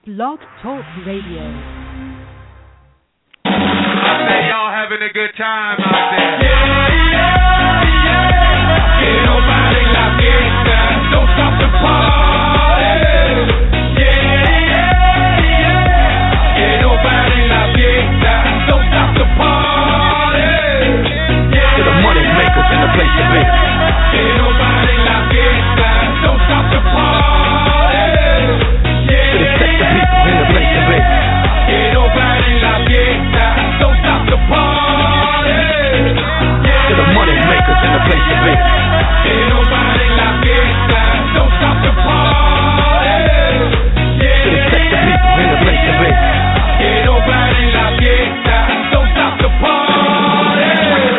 Blog Talk Radio. I say y'all having a good time out there. Que no pare la fiesta, don't stop the party. Que no pare la fiesta, don't stop the party. To the money makers in the place to be. Que no pare la fiesta, don't stop the party. To the sexy people in the place to be. Que no pare la fiesta, don't stop the party. To the money makers in the place to be. Que no pare la fiesta, don't stop the party. To the sexy people in the place to be. Que no pare la fiesta, don't stop the party.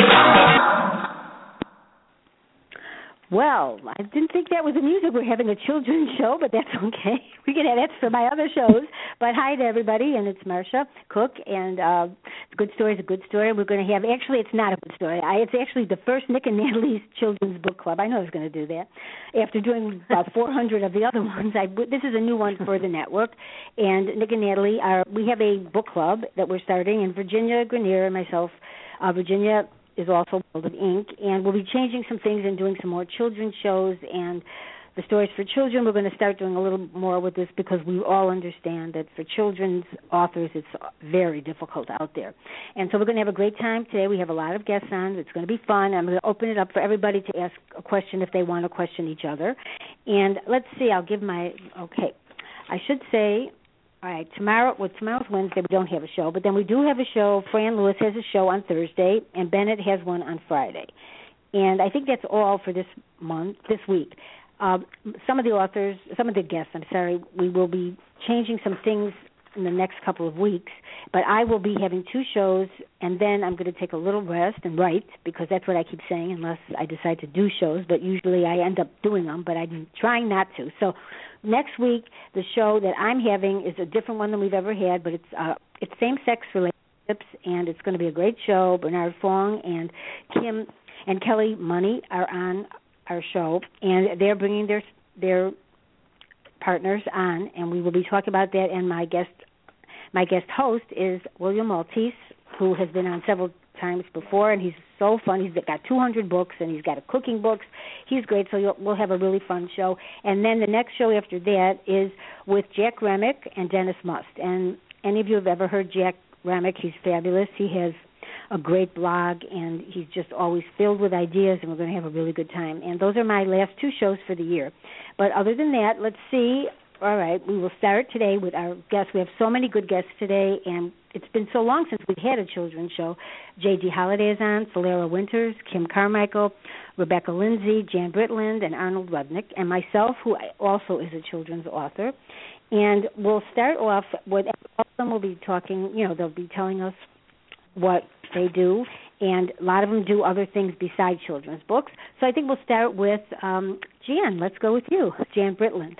Well, I didn't think that was the music. We're having a children's show, but that's okay. We can have that's for my other shows. But hi to everybody, and it's Marsha Cook, and Good Story is a good story. We're going to have, actually, it's not a good story. It's actually the first Nick and Natalie's Children's Book Club. I know I was going to do that. After doing about 400 of the other ones, this is a new one for the network. And Nick and Natalie, we have a book club that we're starting, and Virginia Grenier and myself, Virginia is also World of Ink, and we'll be changing some things and doing some more children's shows and the stories for children. We're going to start doing a little more with this because we all understand that for children's authors it's very difficult out there. And so we're going to have a great time today. We have a lot of guests on. It's going to be fun. I'm going to open it up for everybody to ask a question if they want to question each other. And let's see, I should say, all right, tomorrow's Wednesday. We don't have a show, but then we do have a show. Fran Lewis has a show on Thursday, and Bennett has one on Friday. And I think that's all for this week. Some of the guests, we will be changing some things in the next couple of weeks, but I will be having two shows, and then I'm going to take a little rest and write, because that's what I keep saying, unless I decide to do shows, but usually I end up doing them, but I'm trying not to. So next week, the show that I'm having is a different one than we've ever had, but it's same-sex relationships, and it's going to be a great show. Bernard Fong and Kim and Kelly Money are on our show, and they're bringing their partners on, and we will be talking about that. And my guest host is William Maltese, who has been on several times before, and he's so fun. He's got 200 books, and he's got a cooking books. He's great, so we'll have a really fun show. And then the next show after that is with Jack Remick and Dennis Must. And any of you have ever heard Jack Remick? He's fabulous. He has a great blog, and he's just always filled with ideas, and we're going to have a really good time. And those are my last two shows for the year. But other than that, let's see. All right, we will start today with our guests. We have so many good guests today, and it's been so long since we've had a children's show. J.D. Holliday is on, Solera Winters, Kim Carmichael, Rebecca Lindsay, Jan Britland, and Arnold Rudnick, and myself, who also is a children's author. And we'll start off with, all of them will be talking, they'll be telling us what they do, and a lot of them do other things besides children's books. So I think we'll start with Jan. Let's go with you, Jan Britland.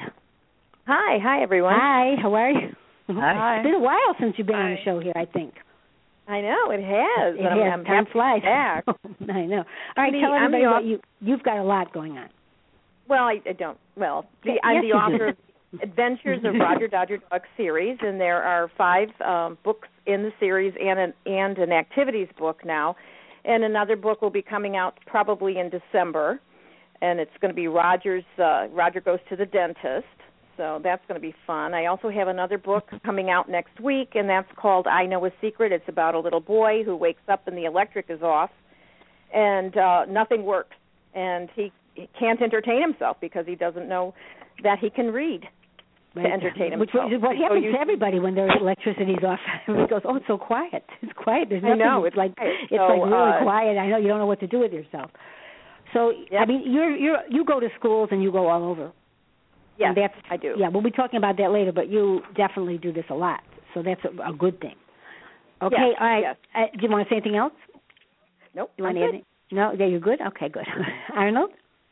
Hi, everyone. Hi, how are you? Hi. It's been a while since you've been on the show here, I think. I know, it has. It has. I'm Time flies. back. I know. All right, tell everybody what you've got a lot going on. Well, I don't. Well, I'm the author of Adventures of Roger Dodger Duck series, and there are 5 books in the series and an activities book now. And another book will be coming out probably in December, and it's going to be Roger Goes to the Dentist. So that's going to be fun. I also have another book coming out next week, and that's called I Know a Secret. It's about a little boy who wakes up and the electric is off, and nothing works. And he can't entertain himself because he doesn't know that he can read to entertain himself. Which is what happens to everybody when their electricity's off. Everybody goes, it's so quiet. It's quiet. There's nothing. I know. It's like really quiet. I know you don't know what to do with yourself. So, yep. I mean, you go to schools and you go all over. Yes, I do. Yeah, we'll be talking about that later, but you definitely do this a lot, so that's a good thing. Okay, yes, all right. Yes. Do you want to say anything else? Nope. You want to add anything? No, yeah, you're good? Okay, good. Arnold?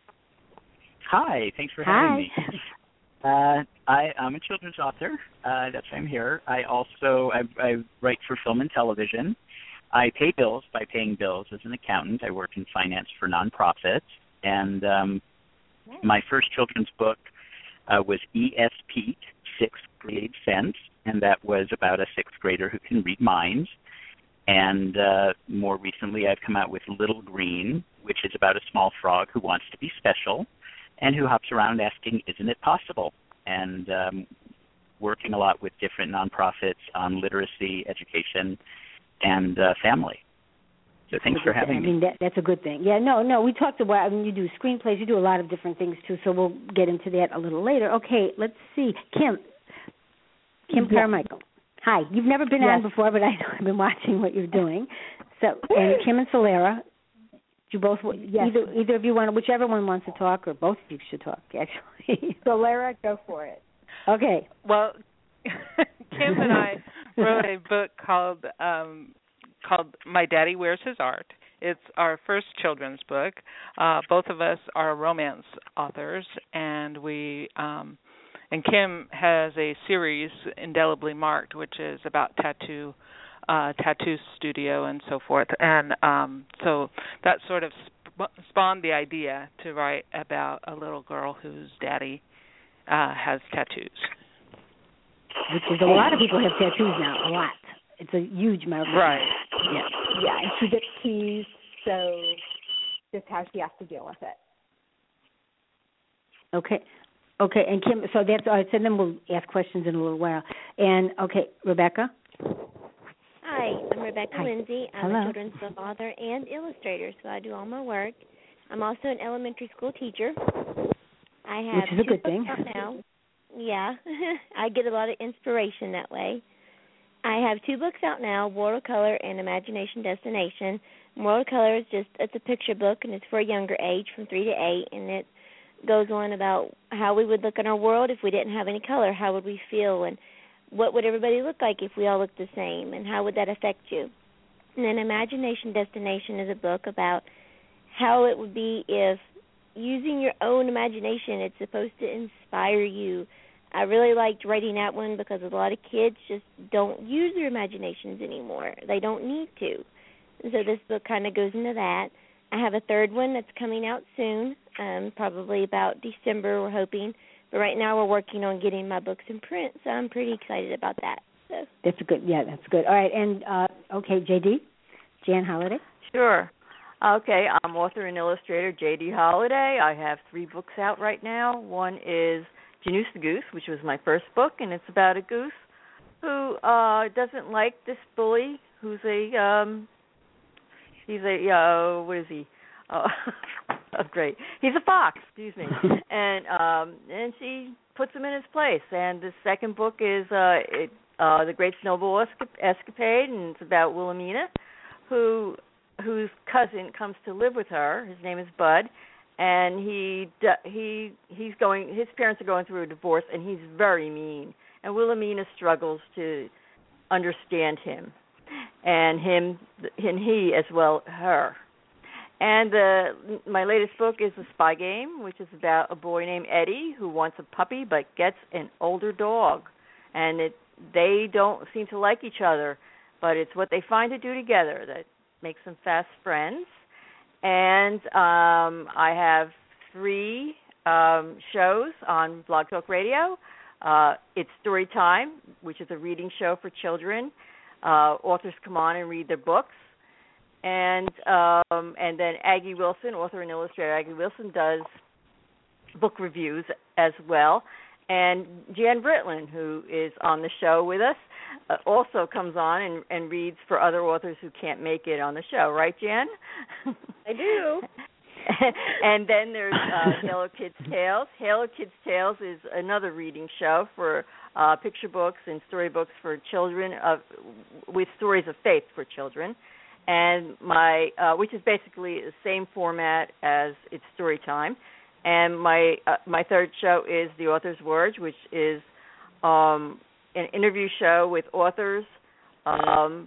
Hi, thanks for having me. I'm a children's author. That's why I'm here. I write for film and television. I pay bills by paying bills as an accountant. I work in finance for nonprofits. And my first children's book was E.S. Pete, Sixth Grade Sense, and that was about a sixth grader who can read minds. And more recently, I've come out with Little Green, which is about a small frog who wants to be special and who hops around asking, isn't it possible? And working a lot with different nonprofits on literacy, education, and family. So thanks for having me. I mean, that's a good thing. Yeah, no, we talked about, I mean, you do screenplays, you do a lot of different things, too, so we'll get into that a little later. Okay, let's see. Kim Carmichael. Hi. You've never been on before, but I know I've been watching what you're doing. So, and Kim and Solera, you both, either of you want, whichever one wants to talk, or both of you should talk, actually. Solera, go for it. Okay. Well, Kim and I wrote a book called My Daddy Wears His Art. It's our first children's book. Both of us are romance authors, and and Kim has a series, Indelibly Marked, which is about tattoo studio and so forth. And so that sort of spawned the idea to write about a little girl whose daddy has tattoos. Which is a lot of people have tattoos now, a lot. It's a huge market. Right. Yeah, and she gets keys, so just how she has to deal with it. Okay, and Kim, so that's all right, so then we'll ask questions in a little while. And, okay, Rebecca? Hi, I'm Rebecca Lindsay. I'm Hello. a children's book author and illustrator, so I do all my work. I'm also an elementary school teacher. I have Which is a good thing. Now. Yeah, I get a lot of inspiration that way. I have 2 books out now, Watercolor and Imagination Destination. Watercolor is it's a picture book, and it's for a younger age, from 3 to 8, and it goes on about how we would look in our world if we didn't have any color. How would we feel, and what would everybody look like if we all looked the same, and how would that affect you? And then Imagination Destination is a book about how it would be if, using your own imagination, it's supposed to inspire you. I really liked writing that one because a lot of kids just don't use their imaginations anymore. They don't need to. And so this book kind of goes into that. I have a third one that's coming out soon, probably about December, we're hoping. But right now we're working on getting my books in print, so I'm pretty excited about that. So. That's good. Yeah, that's good. All right, and, okay, J.D., Jan Holiday? Sure. Okay, I'm author and illustrator J.D. Holiday. I have 3 books out right now. One is Janus the Goose, which was my first book, and it's about a goose who doesn't like this bully who's what is he? Oh, great. He's a fox, excuse me. And she puts him in his place. And the second book is The Great Snowball Escapade, and it's about Wilhelmina, whose cousin comes to live with her. His name is Bud, and his parents are going through a divorce, and he's very mean. And Wilhelmina struggles to understand him, and he as well her. And my latest book is The Spy Game, which is about a boy named Eddie who wants a puppy but gets an older dog, and they don't seem to like each other, but it's what they find to do together that makes them fast friends. And I have 3 shows on Blog Talk Radio. It's Story Time, which is a reading show for children. Authors come on and read their books. And then Aggie Wilson, author and illustrator Aggie Wilson, does book reviews as well. And Jan Britlin, who is on the show with us, also comes on and reads for other authors who can't make it on the show. Right, Jan? I do. And then there's Halo Kids Tales. Halo Kids Tales is another reading show for picture books and storybooks for children with stories of faith for children. And which is basically the same format as It's Story Time. And my third show is The Author's Words, which is an interview show with authors, about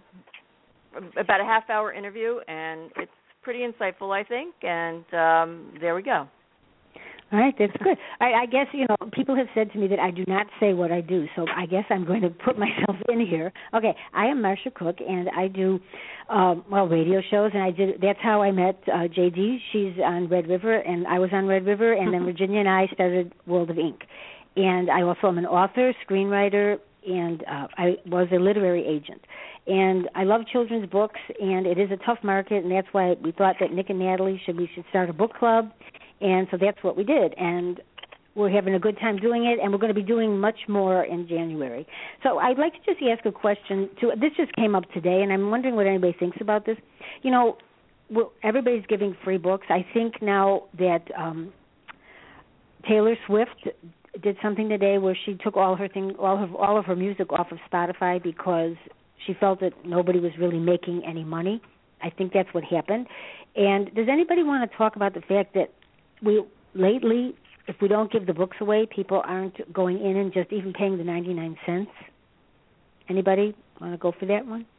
a half-hour interview, and it's pretty insightful, I think. And there we go. All right, that's good. I guess, people have said to me that I do not say what I do, so I guess I'm going to put myself in here. Okay, I am Marsha Cook, and I do, radio shows, and that's how I met J.D. She's on Red River, and I was on Red River, and then Virginia and I started World of Ink. And I also am an author, screenwriter, and I was a literary agent. And I love children's books, and it is a tough market, and that's why we thought that Nick and Natalie we should start a book club, and so that's what we did. And we're having a good time doing it, and we're going to be doing much more in January. So I'd like to just ask a question. This just came up today, and I'm wondering what anybody thinks about this. You know, everybody's giving free books. I think now that Taylor Swift did something today where she took all of her music off of Spotify because she felt that nobody was really making any money. I think that's what happened. And does anybody want to talk about the fact that lately, if we don't give the books away, people aren't going in and just even paying the 99 cents? Anybody want to go for that one?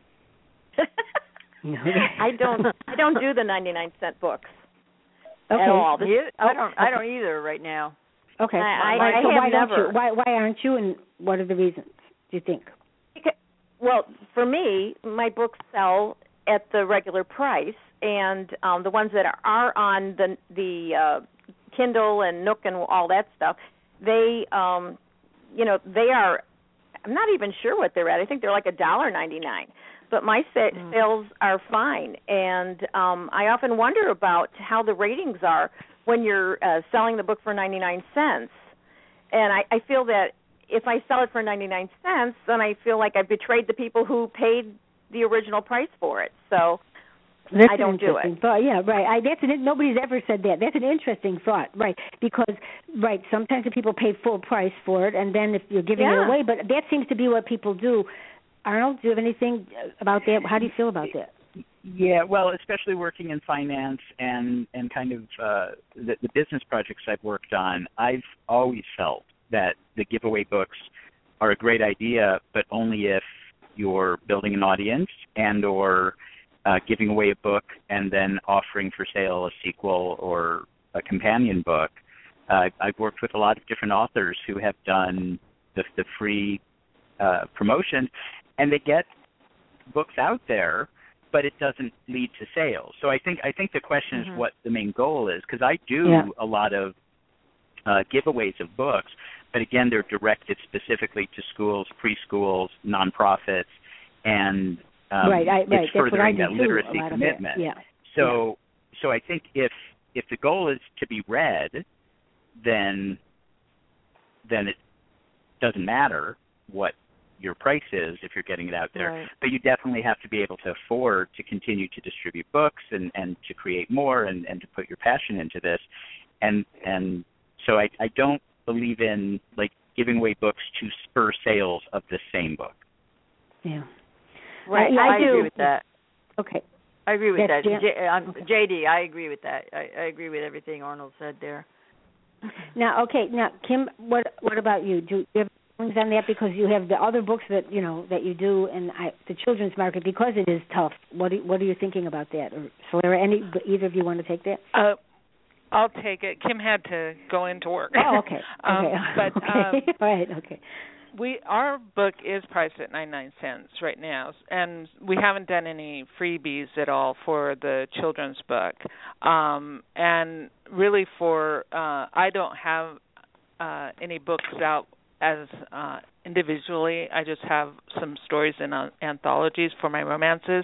I don't do the 99-cent books at all. I don't either right now. Okay. Why aren't you, and what are the reasons, do you think? Well, for me, my books sell at the regular price, and the ones that are on the Kindle and Nook and all that stuff, they are. I'm not even sure what they're at. I think they're like $1.99. But my sales are fine, and I often wonder about how the ratings are when you're selling the book for 99 cents. And I feel that if I sell it for 99 cents, then I feel like I betrayed the people who paid the original price for it. So I don't do it. Thought. Yeah, right. Nobody's ever said that. That's an interesting thought, right? Because, sometimes the people pay full price for it, and then if you're giving it away, but that seems to be what people do. Arnold, do you have anything about that? How do you feel about that? Yeah, well, especially working in finance and kind of the business projects I've worked on, I've always felt that the giveaway books are a great idea, but only if you're building an audience and or giving away a book and then offering for sale a sequel or a companion book. I've worked with a lot of different authors who have done the free promotion, and they get books out there, but it doesn't lead to sales. So I think the question is what the main goal is, because I do a lot of giveaways of books, but again, they're directed specifically to schools, preschools, nonprofits, and it's furthering that literacy commitment. So I think if the goal is to be read, then it doesn't matter what your price is if you're getting it out there. Right. But you definitely have to be able to afford to continue to distribute books and to create more and to put your passion into this. And so I don't believe in giving away books to spur sales of the same book. Yeah. Right. I agree with that. Okay. I agree with that. JD, I agree with that. I agree with everything Arnold said there. Now, Kim, what about you? Do you have things on that, because you have the other books that that you do in the children's market, because it is tough? What are you thinking about that? Or Solera, either of you want to take that? I'll take it. Kim had to go into work. Oh, okay. But right, okay. Our book is priced at 99 cents right now, and we haven't done any freebies at all for the children's book. And really, I don't have any books out as individually. I just have some stories in anthologies for my romances.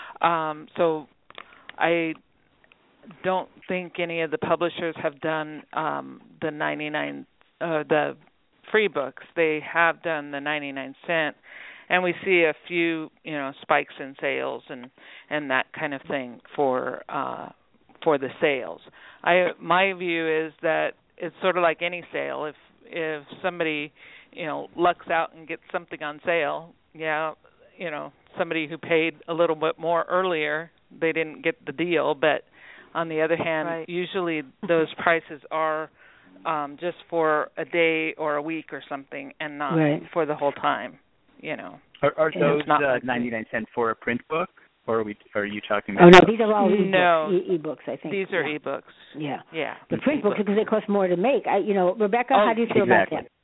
So I don't think any of the publishers have done the 99 the free books. They have done the 99 cent, and we see a few spikes in sales and that kind of thing for the sales. My view is that it's sort of like any sale. If somebody lucks out and gets something on sale, somebody who paid a little bit more earlier, they didn't get the deal. But on the other hand, usually those prices are just for a day or a week or something, and not for the whole time. Are those 99 cents for a print book, or are you talking about? Oh no, these are all e-books. I think these are e-books. Yeah. The print books, because they cost more to make. Rebecca, how do you feel about that?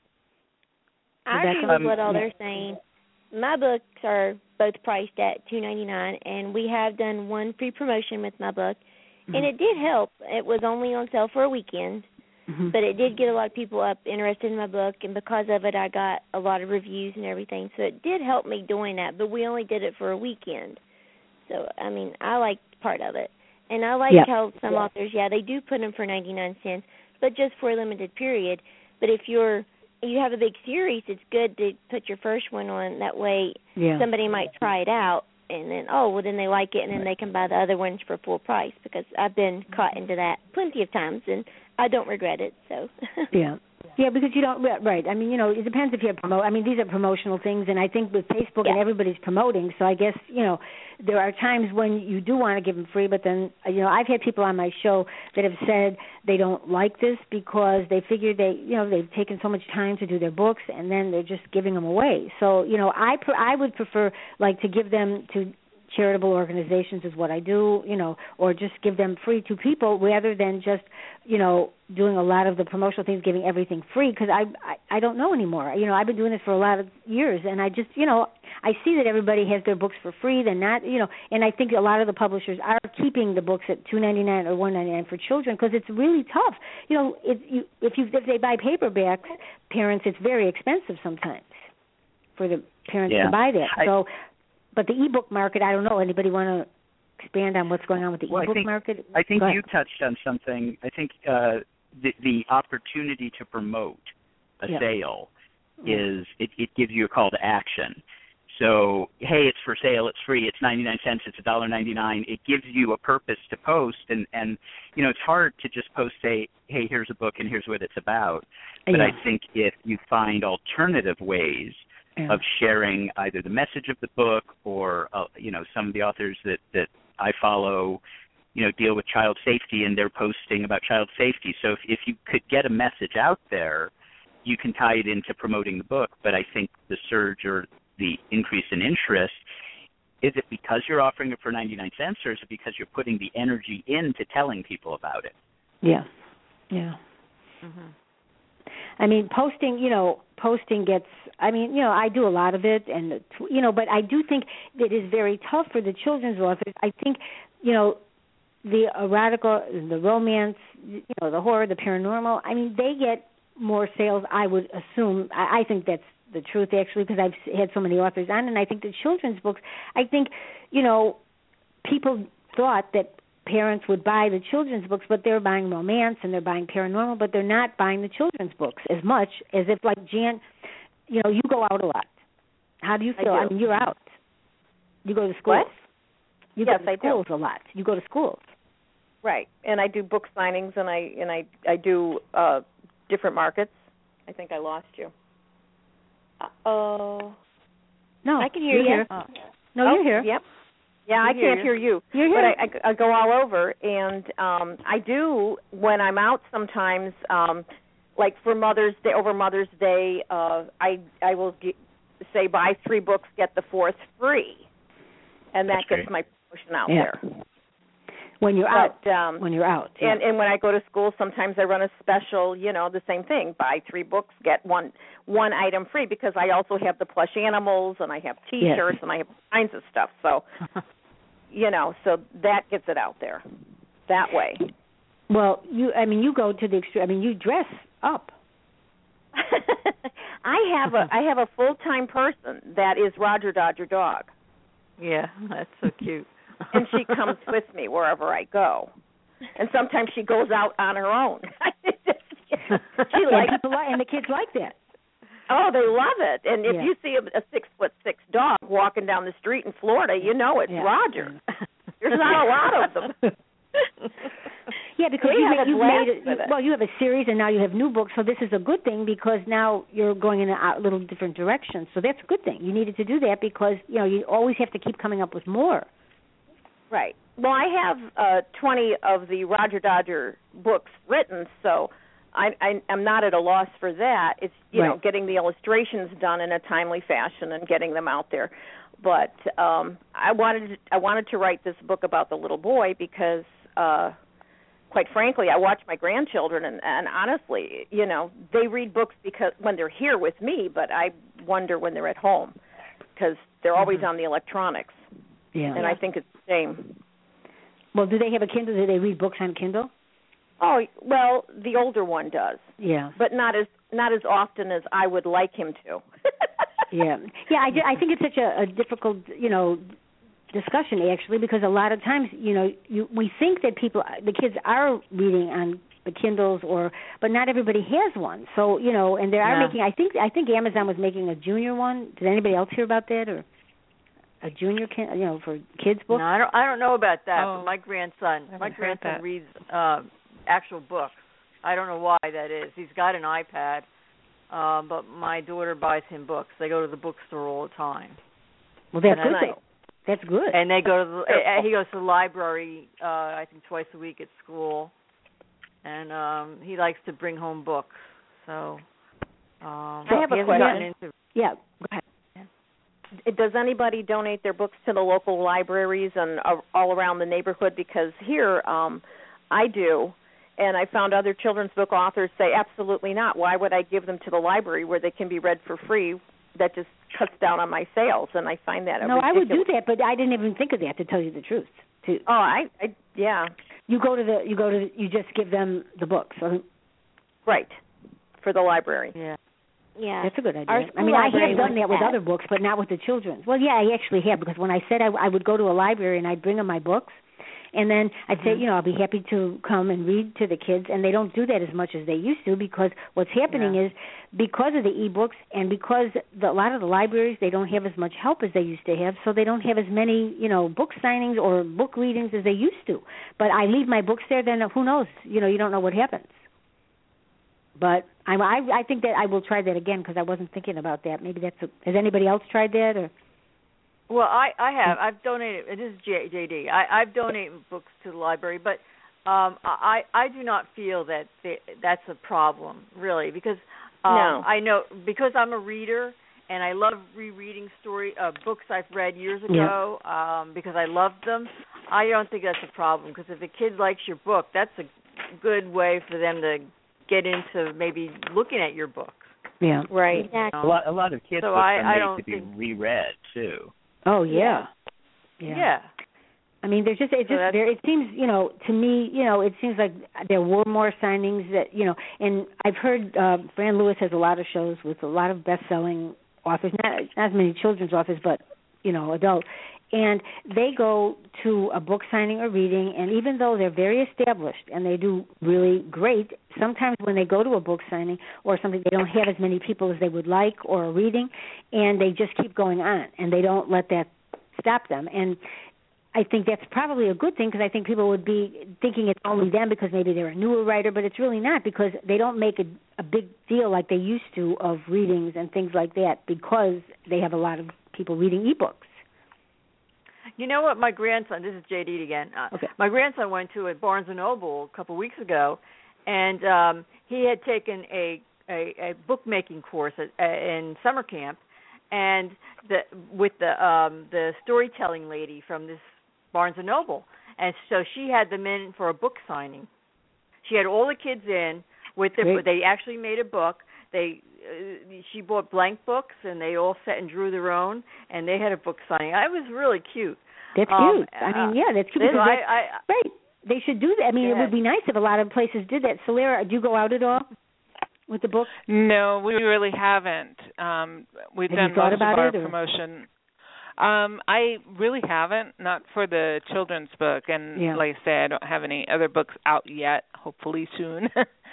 I agree with what all they're saying. My books are both priced at $2.99, and we have done one free promotion with my book, and it did help. It was only on sale for a weekend, Mm-hmm. But it did get a lot of people interested in my book, and because of it, I got a lot of reviews and everything. So it did help me doing that, but we only did it for a weekend. So, I mean, I liked part of it. And I like how some authors, they do put them for 99 cents, but just for a limited period. But if you have a big series, it's good to put your first one on. That way somebody might try it out, and then, then they like it, and then they can buy the other ones for full price, because I've been caught into that plenty of times, and I don't regret it. So Yeah, because you don't, right. I mean, it depends if you're these are promotional things, and I think with Facebook and everybody's promoting, so I guess, there are times when you do want to give them free, but then, I've had people on my show that have said they don't like this because they figure they've taken so much time to do their books, and then they're just giving them away. So, I would prefer, to give them to charitable organizations is what I do, or just give them free to people rather than just, doing a lot of the promotional things, giving everything free, because I don't know anymore. I've been doing this for a lot of years, and I just, I see that everybody has their books for free. They're not, and I think a lot of the publishers are keeping the books at $2.99 or $1.99 for children, because it's really tough. If they buy paperbacks, parents, it's very expensive sometimes for the parents to buy that. But the ebook market, I don't know. Anybody want to expand on what's going on with the ebook market? I think you touched on something. I think the opportunity to promote a sale is it gives you a call to action. So, hey, it's for sale, it's free, it's 99 cents, it's $1.99. It gives you a purpose to post, and it's hard to just post, say, hey, here's a book and here's what it's about. But I think if you find alternative ways of sharing either the message of the book or, some of the authors that I follow, deal with child safety, and they're posting about child safety. So if you could get a message out there, you can tie it into promoting the book. But I think the surge or the increase in interest, is it because you're offering it for 99 cents, or is it because you're putting the energy into telling people about it? Yeah. Mm-hmm. I mean, posting gets, I do a lot of it, and, but I do think it is very tough for the children's authors. I think, the erotica, the romance, the horror, the paranormal, they get more sales, I would assume. I think that's the truth, actually, because I've had so many authors on, and I think the children's books, people thought that parents would buy the children's books, but they're buying romance and they're buying paranormal, but they're not buying the children's books as much as if, like Jan, you go out a lot. How do you feel? I mean, you're out. You go to schools. What? You go to schools a lot. You go to schools. Right, and I do book signings, and I do different markets. I think I lost you. No, I can hear you. Here. No, you're here. Yep. Yeah, I can't hear you. You're here. But I go all over, and I do, when I'm out sometimes, like for Mother's Day, over Mother's Day, I will say buy 3 books, get the 4th free. And that gets my promotion out there. When you're out. When you're out. Yeah. And when I go to school, sometimes I run a special, the same thing. Buy 3 books, get one item free, because I also have the plush animals, and I have T-shirts, and I have all kinds of stuff. So, so that gets it out there that way. Well, you go to the extreme. You dress up. I have a full-time person that is Roger Dodger Dog. Yeah, that's so cute. And she comes with me wherever I go. And sometimes she goes out on her own. She likes and the kids like that. Oh, they love it. And if you see a 6'6" dog walking down the street in Florida, you know it's Roger. There's not a lot of them. Yeah, because you have a series, and now you have new books, so this is a good thing, because now you're going in a little different direction. So that's a good thing. You needed to do that, because you always have to keep coming up with more. Right. Well, I have 20 of the Roger Dodger books written, so I'm not at a loss for that. It's getting the illustrations done in a timely fashion and getting them out there. But I wanted to write this book about the little boy because, quite frankly, I watch my grandchildren, and honestly, they read books because when they're here with me, but I wonder when they're at home, because they're always on the electronics. Yeah. And I think it's the same. Well, do they have a Kindle? Do they read books on Kindle? Oh, well, the older one does. Yeah. But not as often as I would like him to. Yeah. I think it's such a difficult, discussion actually, because a lot of times, we think that the kids are reading on the Kindles but not everybody has one. So, and they are making. I think Amazon was making a junior one. Did anybody else hear about that, or a junior, for kids books? No, I don't know about that. Oh. But my grandson reads actual books. I don't know why that is. He's got an iPad, but my daughter buys him books. They go to the bookstore all the time. Well, that's good. That's good. And they go to he goes to the library, I think twice a week at school, and he likes to bring home books. So I have a question. Yeah, go ahead. Does anybody donate their books to the local libraries and all around the neighborhood? Because here I do, and I found other children's book authors say absolutely not. Why would I give them to the library where they can be read for free? That just cuts down on my sales, and I find that ridiculous. I would do that, but I didn't even think of that, to tell you the truth. Yeah. You just give them the books, right, for the library. Yeah. Yeah. That's a good idea. I have done that with other books, but not with the children's. Well, yeah, I actually have, because when I said I would go to a library and I'd bring them my books, and then I'd say, I'll be happy to come and read to the kids, and they don't do that as much as they used to, because what's happening is, because of the e-books and because a lot of the libraries, they don't have as much help as they used to have, so they don't have as many, book signings or book readings as they used to. But I leave my books there, then who knows? You don't know what happens. But I think that I will try that again, because I wasn't thinking about that. Maybe has anybody else tried that? Or? Well, I have. I've donated. This is JD. I've donated books to the library, but I do not feel that that's a problem, really, because I know, because I'm a reader and I love rereading books I've read years ago because I loved them. I don't think that's a problem, because if a kid likes your book, that's a good way for them to get into maybe looking at your books. Yeah. Right. Exactly. A lot of kids' books are made to be reread too. Oh yeah. Yeah. I mean, it seems, to me, it seems like there were more signings that, and I've heard Fran Lewis has a lot of shows with a lot of best-selling authors, not as many children's authors, but, adult. And they go to a book signing or reading, and even though they're very established and they do really great, sometimes when they go to a book signing or something, they don't have as many people as they would like, or a reading, and they just keep going on, and they don't let that stop them. And I think that's probably a good thing, because I think people would be thinking it's only them because maybe they're a newer writer, but it's really not, because they don't make a big deal like they used to of readings and things like that, because they have a lot of people reading e-books. You know what, my grandson, this is JD again, my grandson went to a Barnes & Noble a couple of weeks ago, and he had taken a bookmaking course in summer camp, and with the storytelling lady from this Barnes & Noble, and so she had them in for a book signing. She had all the kids in with they actually made a book. She bought blank books, and they all sat and drew their own, and they had a book signing. It was really cute. That's cute. That's cute. Right. They should do that. I mean, it would be nice if a lot of places did that. Solera, do you go out at all with the books? No, we really haven't. We've done most of our promotion. I really haven't, not for the children's book. And like I said, I don't have any other books out yet, hopefully soon,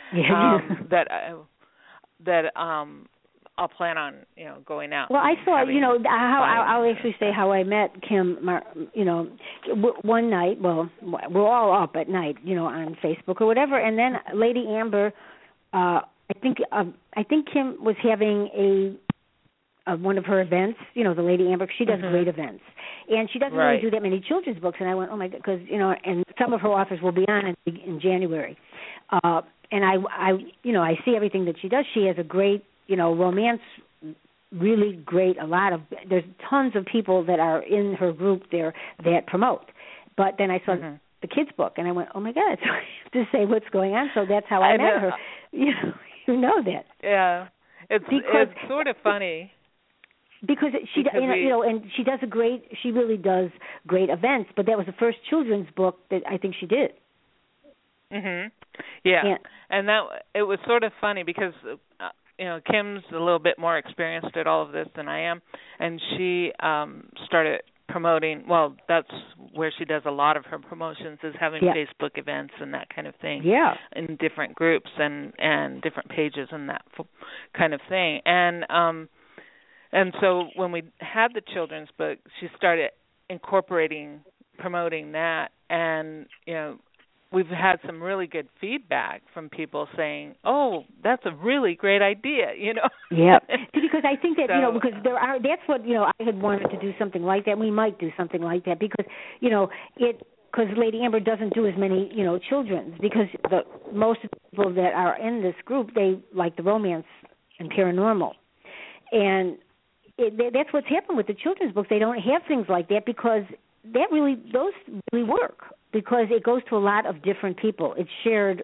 that I'll plan on, going out. Well, I saw, I'll actually say how I met Kim, one night. Well, we're all up at night, on Facebook or whatever. And then Lady Amber, I think Kim was having one of her events, the Lady Amber. She does great events, and she doesn't really do that many children's books. And I went, oh my God, because and some of her authors will be on in January. And I see everything that she does. She has a great, romance, really great. There's tons of people that are in her group there that promote. But then I saw the kids' book, and I went, oh my God, so I have to say what's going on. So that's how I met her. You know that. Yeah, it's sort of funny. Because she, and she does she really does great events. But that was the first children's book that I think she did. Mhm. Yeah. And that it was sort of funny because Kim's a little bit more experienced at all of this than I am, and she started promoting. Well, that's where she does a lot of her promotions, is having Facebook events and that kind of thing. Yeah. In different groups and different pages and that kind of thing. And so when we had the children's book, she started promoting that, and we've had some really good feedback from people saying, "Oh, that's a really great idea," Yeah, because I think that because that's what I had wanted to do something like that. We might do something like that because because Lady Amber doesn't do as many children's, because most of the people that are in this group, they like the romance and paranormal, and that's what's happened with the children's books. They don't have things like that because those really work, because it goes to a lot of different people. It's shared,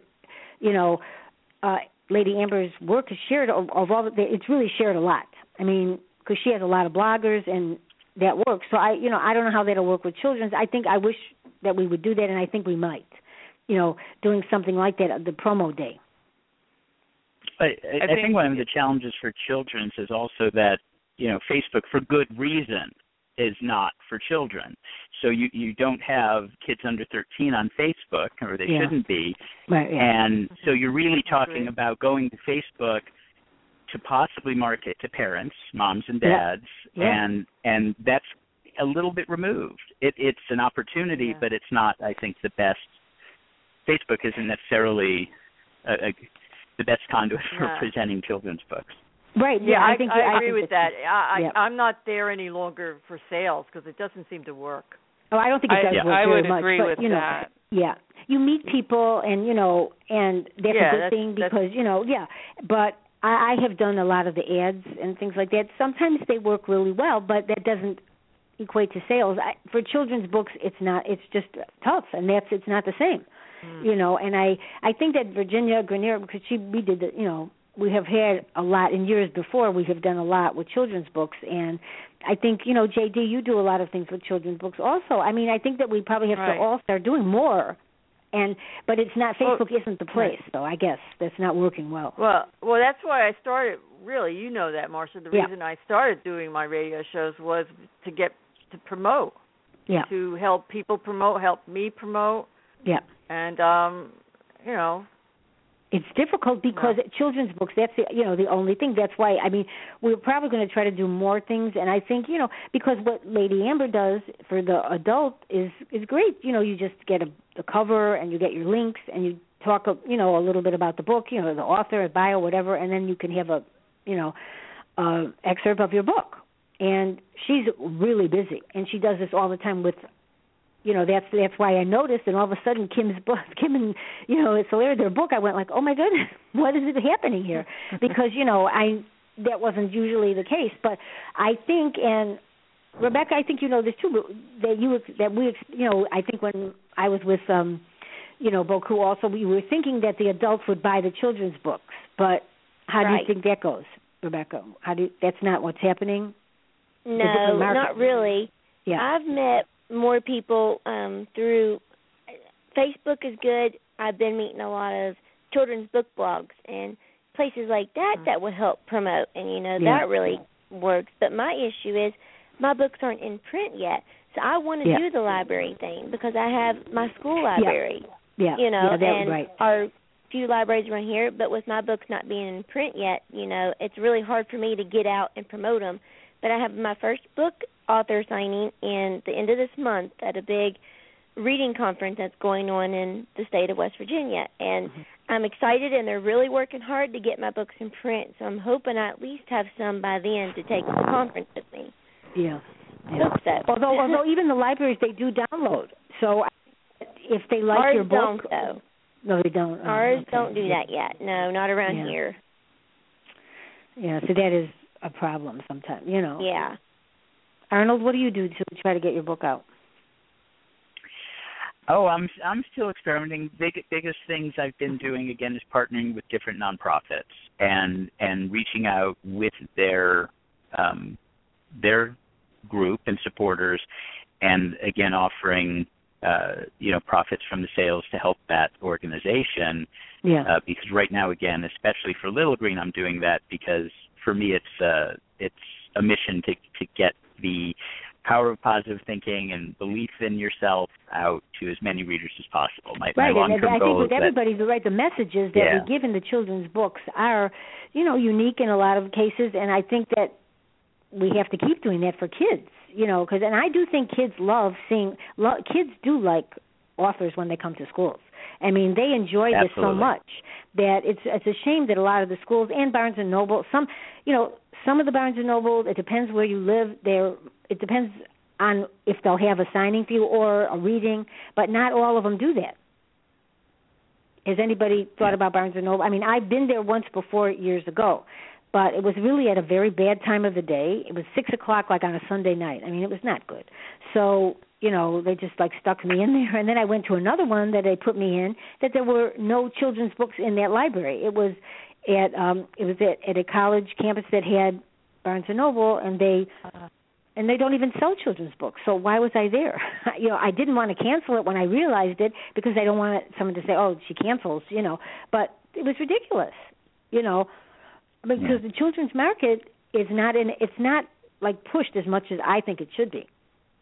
Lady Amber's work is shared it's really shared a lot. I mean, because she has a lot of bloggers and that works. So I don't know how that'll work with children's. I wish that we would do that, and I think we might, doing something like that at the promo day. I think one of the challenges for children's is also that, Facebook, for good reason, is not for children. So you don't have kids under 13 on Facebook, or they shouldn't be. Right, yeah. And so you're really talking about going to Facebook to possibly market to parents, moms and dads, and that's a little bit removed. It's an opportunity, but it's not, I think, the best. Facebook isn't necessarily the best conduit for presenting children's books. Right. Yeah, I agree with that. I'm not there any longer for sales because it doesn't seem to work. Oh, I don't think it does work I very would much. agree but, with that. Yeah, you meet people, and and that's a good thing because But I have done a lot of the ads and things like that. Sometimes they work really well, but that doesn't equate to sales. For children's books, it's not. It's just tough, and it's not the same. And I think that Virginia Grenier, because we did we have had a lot in years before. We have done a lot with children's books, and I think JD, you do a lot of things with children's books also. I mean, I think that we probably have to all start doing more, but it's not. Facebook isn't the place, so I guess that's not working well. Well, that's why I started. Really, that, Marcia. The reason I started doing my radio shows was to promote, to help people promote, help me promote. Yeah, and it's difficult because children's books, that's the only thing. That's why, we're probably going to try to do more things. And I think, because what Lady Amber does for the adult is great. You just get the cover and you get your links and you talk, a little bit about the book, the author, bio, whatever, and then you can have a excerpt of your book. And she's really busy, and she does this all the time with that's why I noticed, and all of a sudden Kim and Solaire, their book, I went like, oh my goodness, what is happening here? Because that wasn't usually the case, but I think, and Rebecca, I think this too, I think when I was with Boku also, we were thinking that the adults would buy the children's books, but how do you think that goes, Rebecca? That's not what's happening? No, not really. Yeah, I've met more people through Facebook is good. I've been meeting a lot of children's book blogs and places like that would help promote, and that really works. But my issue is my books aren't in print yet, so I want to do the library thing because I have my school library. And our few libraries around here, but with my books not being in print yet, it's really hard for me to get out and promote them. But I have my first book author signing in the end of this month at a big reading conference that's going on in the state of West Virginia. And I'm excited, and they're really working hard to get my books in print. So I'm hoping I at least have some by then to take to the conference with me. Yeah. Hope so. Although even the libraries, they do download. So if they like Ours your book. Ours don't, though. No, they don't. Ours don't do that yet. No, not around here. Yeah, so that is a problem sometimes, Yeah. Arnold, what do you do to try to get your book out? Oh, I'm still experimenting. Biggest things I've been doing again is partnering with different nonprofits and reaching out with their group and supporters, and again offering profits from the sales to help that organization. Yeah. Because right now, again, especially for Little Green, I'm doing that because for me it's a mission to get the power of positive thinking and belief in yourself out to as many readers as possible. My long-term and I goal think with is everybody, the messages that we give in the children's books are, unique in a lot of cases, and I think that we have to keep doing that for kids, and I do think kids love seeing, kids do like authors when they come to schools. I mean, they enjoy this so much that it's a shame that a lot of the schools and Barnes and Noble, some of the Barnes and Noble, it depends where you live. It depends on if they'll have a signing for you or a reading, but not all of them do that. Has anybody thought about Barnes and Noble? I mean, I've been there once before years ago, but it was really at a very bad time of the day. It was 6:00, like on a Sunday night. I mean, it was not good. So, they just stuck me in there. And then I went to another one that they put me in, that there were no children's books in that library. It was at a college campus that had Barnes and Noble, and they don't even sell children's books. So why was I there? I didn't want to cancel it when I realized it, because I don't want someone to say, "Oh, she cancels," But it was ridiculous, because the children's market is it's not pushed as much as I think it should be.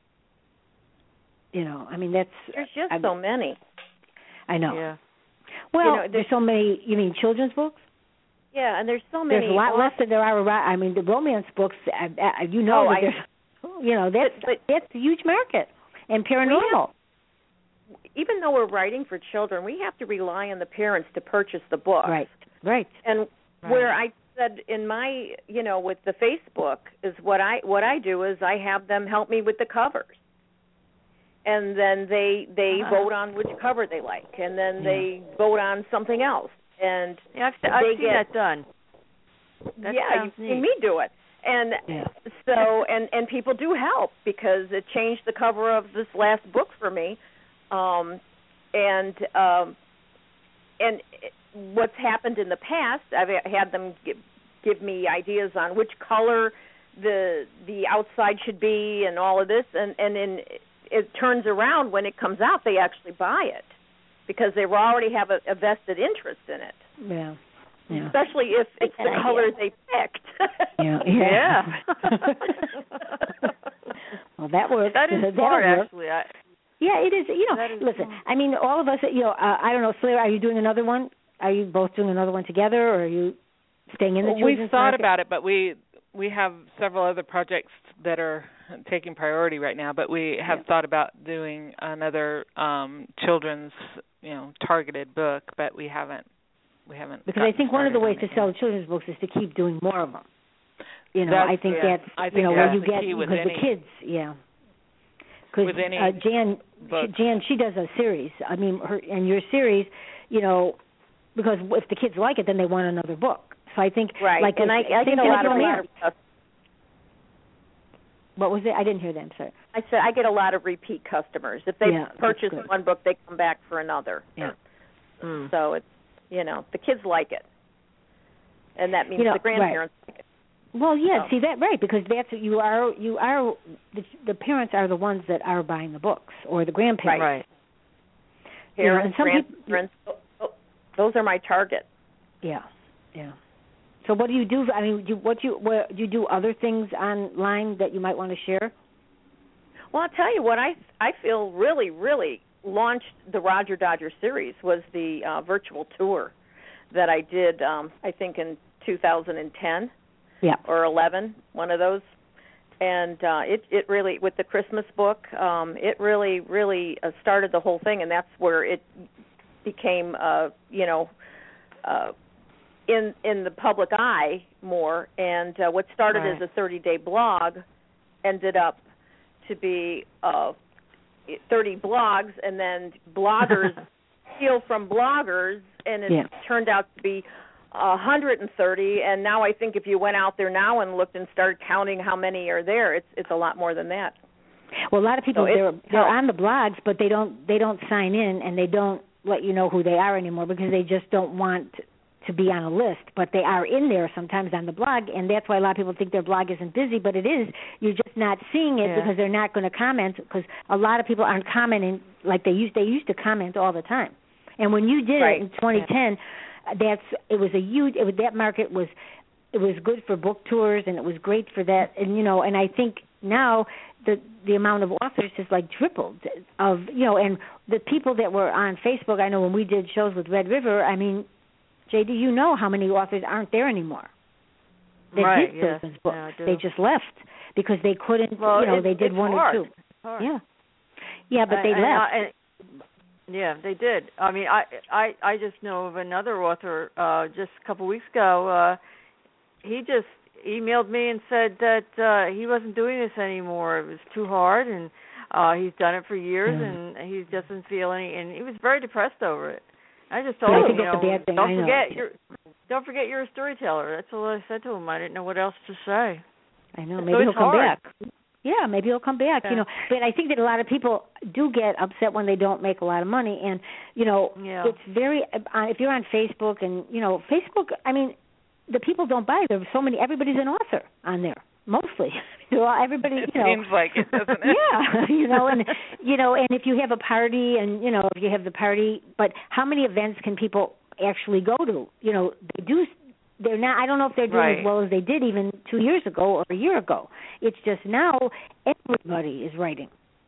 I mean, there's just so many. I know. Yeah. Well, there's so many. You mean children's books? Yeah, and there's so many. There's a lot less than there are. I mean, the romance books. That's a huge market, and paranormal. Even though we're writing for children, we have to rely on the parents to purchase the book. Right. And where I said in my, with the Facebook is what I do is I have them help me with the covers. And then they vote on which cover they like, and then they vote on something else. And I've seen that done. You've seen me do it. And so and people do help, because it changed the cover of this last book for me. And what's happened in the past, I've had them give me ideas on which color the outside should be and all of this, and it turns around when it comes out, they actually buy it because they already have a vested interest in it. Yeah. Especially if it's the color they picked. Yeah. Well, that works. That is smart, actually. Yeah, it is. Listen, I mean, all of us, I don't know, Slayer, are you doing another one? Are you both doing another one together, or are you staying in the children's We've thought market? about it, but we have several other projects that are taking priority right now, but we have thought about doing another children's, targeted book, but we haven't. Because I think one of the ways to sell children's books is to keep doing more of them. I think that's where you get, because the kids, Because Jan, she does a series. I mean, your series, because if the kids like it, then they want another book. So I think, I get a lot of repeat. What was it? I didn't hear that. I'm sorry. I said I get a lot of repeat customers. If they purchase one book, they come back for another. Yeah. So it's the kids like it, and that means the grandparents like it. Well, see that right, because that's you are the parents are the ones that are buying the books, or the grandparents. Right. Parents, grandparents, those are my target. Yeah. So what do you do? I mean, do you do other things online that you might want to share? Well, I'll tell you what I feel really, really launched the Roger Dodger series was the virtual tour that I did, I think in 2010 or 11, one of those. And it really, with the Christmas book, it really, really started the whole thing, and that's where it became, in the public eye more. And what started as a 30-day blog ended up to be 30 blogs, and then bloggers steal from bloggers, and it turned out to be 130. And now I think if you went out there now and looked and started counting how many are there, it's a lot more than that. Well, a lot of people they're on the blogs, but they don't sign in, and they don't let you know who they are anymore, because they just don't want to be on a list, but they are in there sometimes on the blog, and that's why a lot of people think their blog isn't busy, but it is. You're just not seeing it because they're not going to comment, because a lot of people aren't commenting like they used to comment all the time. And when you did it in 2010, that market was good for book tours, and it was great for that. And and I think now the amount of authors has like tripled and the people that were on Facebook. I know when we did shows with Red River, I mean, JD, how many authors aren't there anymore that did children's books. Yeah, they just left because they couldn't. They did one hard. or two. Yeah, but they left. Yeah, they did. I mean, I just know of another author just a couple weeks ago. He just emailed me and said that he wasn't doing this anymore. It was too hard, and he's done it for years, and he doesn't feel any. And he was very depressed over it. I just told him, don't forget you're a storyteller. That's all I said to him. I didn't know what else to say. I know. Maybe he'll come back. Yeah, maybe he'll come back. Yeah. But I think that a lot of people do get upset when they don't make a lot of money, and it's very. If you're on Facebook, and Facebook, I mean, the people don't buy. There's so many. Everybody's an author on there, mostly. Everybody. It seems like it, doesn't it? Yeah, and if you have a party, and if you have the party, but how many events can people actually go to? They do. They're not. I don't know if they're doing as well as they did even 2 years ago or a year ago. It's just now everybody is writing.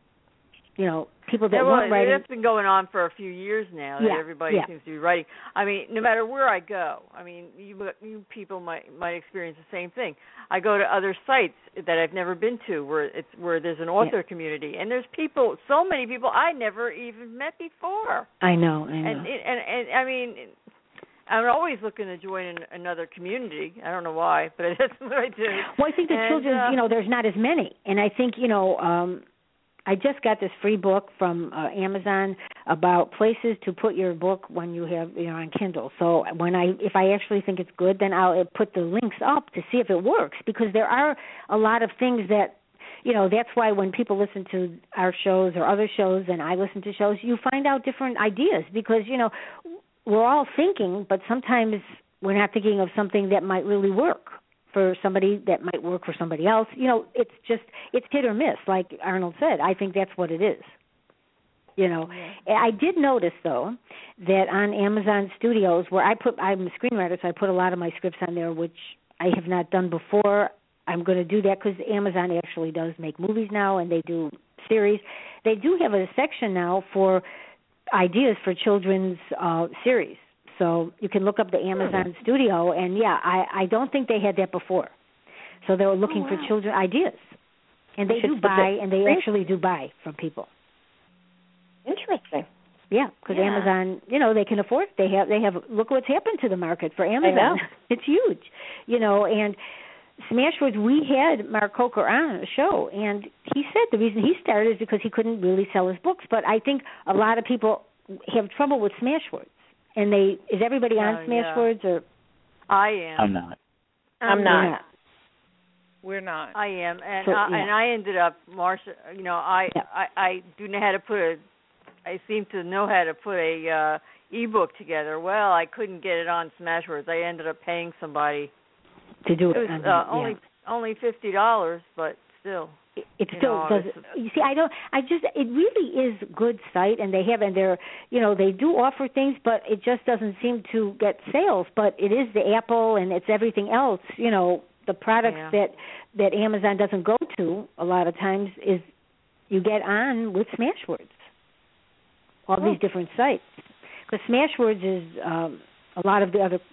People that weren't writing. That's been going on for a few years now. That everybody seems to be writing. I mean, no matter where I go. I mean, you people might experience the same thing. I go to other sites that I've never been to, where there's an author community, and there's people, so many people I never even met before. I know. And I mean, I'm always looking to join another community. I don't know why, but that's what I do. Well, I think the children, there's not as many. And I think, I just got this free book from Amazon about places to put your book when you have, on Kindle. So if I actually think it's good, then I'll put the links up to see if it works, because there are a lot of things that, that's why when people listen to our shows or other shows and I listen to shows, you find out different ideas, because, we're all thinking, but sometimes we're not thinking of something that might really work for somebody, that might work for somebody else. It's hit or miss, like Arnold said. I think that's what it is. I did notice, though, that on Amazon Studios, where I'm a screenwriter, so I put a lot of my scripts on there, which I have not done before. I'm going to do that because Amazon actually does make movies now, and they do series. They do have a section now for ideas for children's series. So you can look up the Amazon Studio, and I don't think they had that before. So they were looking for children ideas, and they actually do buy from people. Interesting. Yeah, because Amazon, they can afford it. They have. Look what's happened to the market for Amazon. I know. It's huge. And Smashwords, we had Mark Coker on a show, and he said the reason he started is because he couldn't really sell his books. But I think a lot of people have trouble with Smashwords. And is everybody on Smashwords? Or I am. I'm not. I'm not. We're not. I am, and I ended up, Marsha. I do know how to put I seem to know how to put a ebook together. Well, I couldn't get it on Smashwords. I ended up paying somebody to do it. It was only $50, but still. It still does. You see, it really is a good site, and they're they do offer things, but it just doesn't seem to get sales. But it is the Apple, and it's everything else. The products that Amazon doesn't go to a lot of times is you get on with Smashwords. All these different sites, because Smashwords is a lot of the other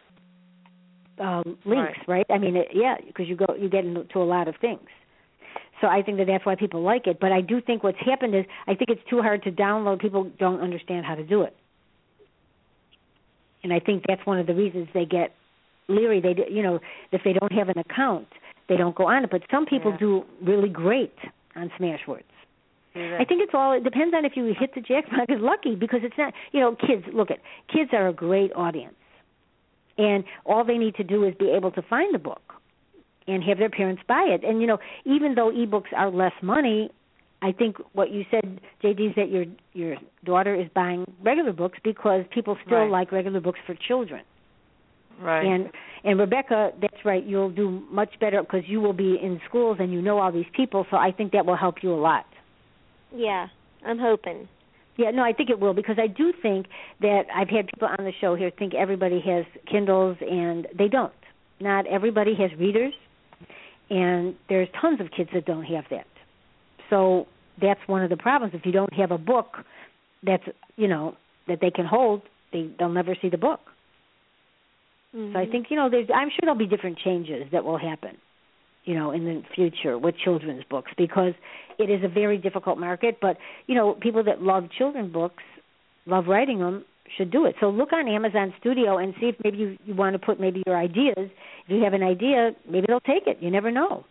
links, right? I mean, because you get into a lot of things. So I think that's why people like it. But I do think what's happened is I think it's too hard to download. People don't understand how to do it. And I think that's one of the reasons they get leery. If they don't have an account, they don't go on it. But some people do really great on Smashwords. I think it depends on if you hit the jackpot is lucky, because it's not, kids are a great audience. And all they need to do is be able to find the book and have their parents buy it. And, even though ebooks are less money, I think what you said, JD, is that your daughter is buying regular books because people still like regular books for children. Right. And Rebecca, that's right. You'll do much better because you will be in schools and you know all these people. So I think that will help you a lot. Yeah, I'm hoping. Yeah, no, I think it will because I do think that I've had people on the show here think everybody has Kindles and they don't. Not everybody has readers, and there's tons of kids that don't have that. So that's one of the problems. If you don't have a book that's, that they can hold, they'll never see the book. Mm-hmm. So I think, I'm sure there'll be different changes that will happen, in the future with children's books because it is a very difficult market. But, people that love children's books, love writing them, should do it. So look on Amazon Studio and see if maybe you want to put maybe your ideas. If you have an idea, maybe they'll take it. You never know.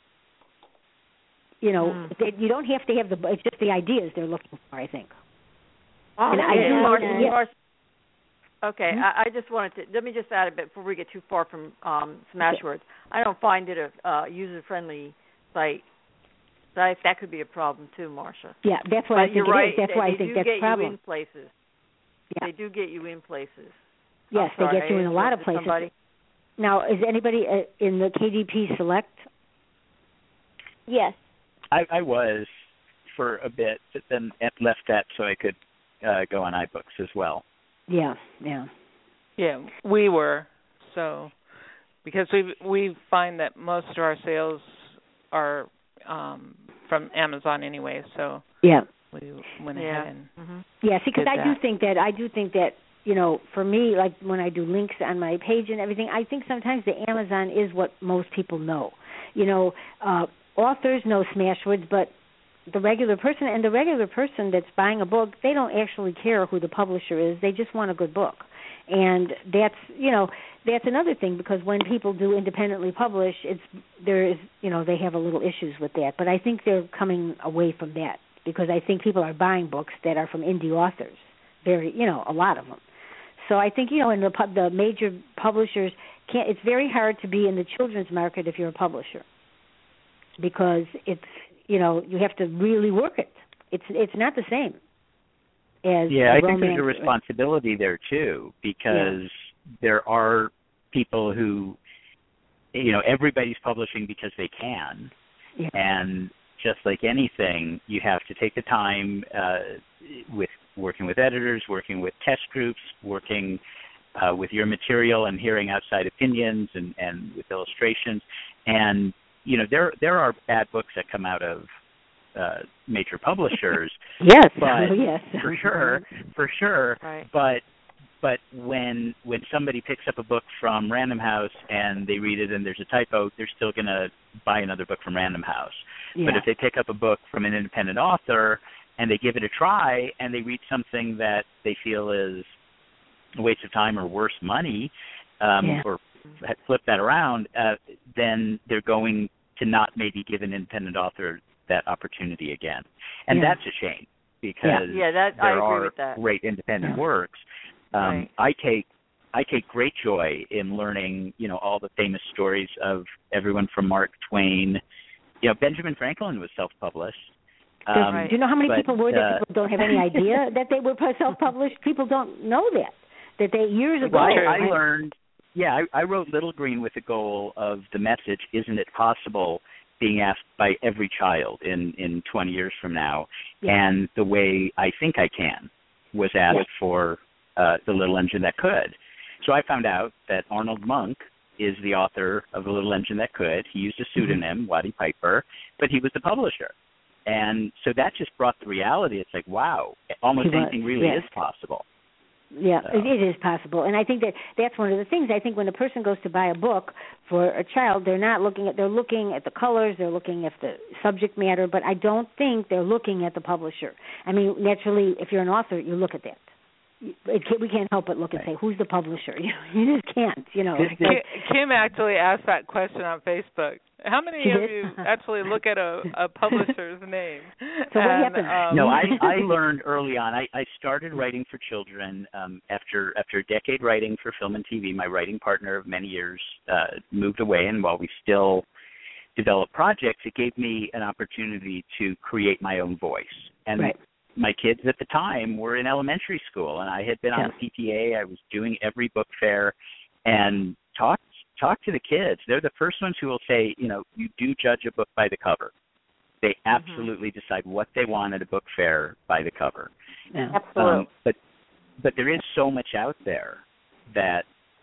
You don't have to have it's just the ideas they're looking for, I think. Oh, and okay, I just wanted to, let me just add a bit before we get too far from Smashwords. I don't find it a user-friendly site. That could be a problem too, Marcia. Yeah, that's what I think you're right. That's why I think that's a problem. You in places. Yeah. They do get you in places. Yes, they get you in a lot of places. Somebody? Now, is anybody in the KDP Select? Yes. I was for a bit, but then left that so I could go on iBooks as well. Yeah. Yeah, we were. So, because we find that most of our sales are from Amazon anyway, so yeah, we went ahead and yeah. See, because I do think that for me, like when I do links on my page and everything, I think sometimes the Amazon is what most people know. Authors know Smashwords, but the regular person that's buying a book, they don't actually care who the publisher is. They just want a good book. And that's another thing because when people do independently publish, they have a little issues with that. But I think they're coming away from that because I think people are buying books that are from indie authors, a lot of them. So I think, in the major publishers it's very hard to be in the children's market if you're a publisher because it's, you have to really work it. It's not the same. I think there's a responsibility there too because there are people who, everybody's publishing because they can, and just like anything, you have to take the time with working with editors, working with test groups, working with your material and hearing outside opinions and with illustrations, and there are bad books that come out of major publishers. Yes, for sure. Right. But when somebody picks up a book from Random House and they read it and there's a typo, they're still going to buy another book from Random House. Yeah. But if they pick up a book from an independent author and they give it a try and they read something that they feel is a waste of time or worse, money, or flip that around, then they're going to not maybe give an independent author that opportunity again. And that's a shame because there are great independent works. Right. I take great joy in learning, all the famous stories of everyone from Mark Twain. Benjamin Franklin was self-published. Do you know how many people were that people don't have any idea that they were self-published? People don't know that they years ago. Well, I learned. Yeah, I wrote Little Green with the goal of the message, isn't it possible, being asked by every child in 20 years from now. Yeah. And the way I think I can was asked for The Little Engine That Could. So I found out that Arnold Monk is the author of The Little Engine That Could. He used a pseudonym, Waddy Piper, but he was the publisher. And so that just brought the reality. It's like, wow, almost anything really is possible. Yeah, it is possible. And I think that's one of the things. I think when a person goes to buy a book for a child, they're looking at the colors, they're looking at the subject matter, but I don't think they're looking at the publisher. I mean, naturally, if you're an author, you look at that. We can't help but look and say, who's the publisher? You just can't, Kim actually asked that question on Facebook. How many of you actually look at a publisher's name? So what happened? No, I learned early on. I started writing for children after a decade writing for film and TV. My writing partner of many years moved away, and while we still developed projects, it gave me an opportunity to create my own voice. And my kids at the time were in elementary school, and I had been on the PTA. I was doing every book fair, and talk to the kids. They're the first ones who will say, you know, you do judge a book by the cover. They absolutely decide what they want at a book fair by the cover. Yeah. Absolutely. But there is so much out there that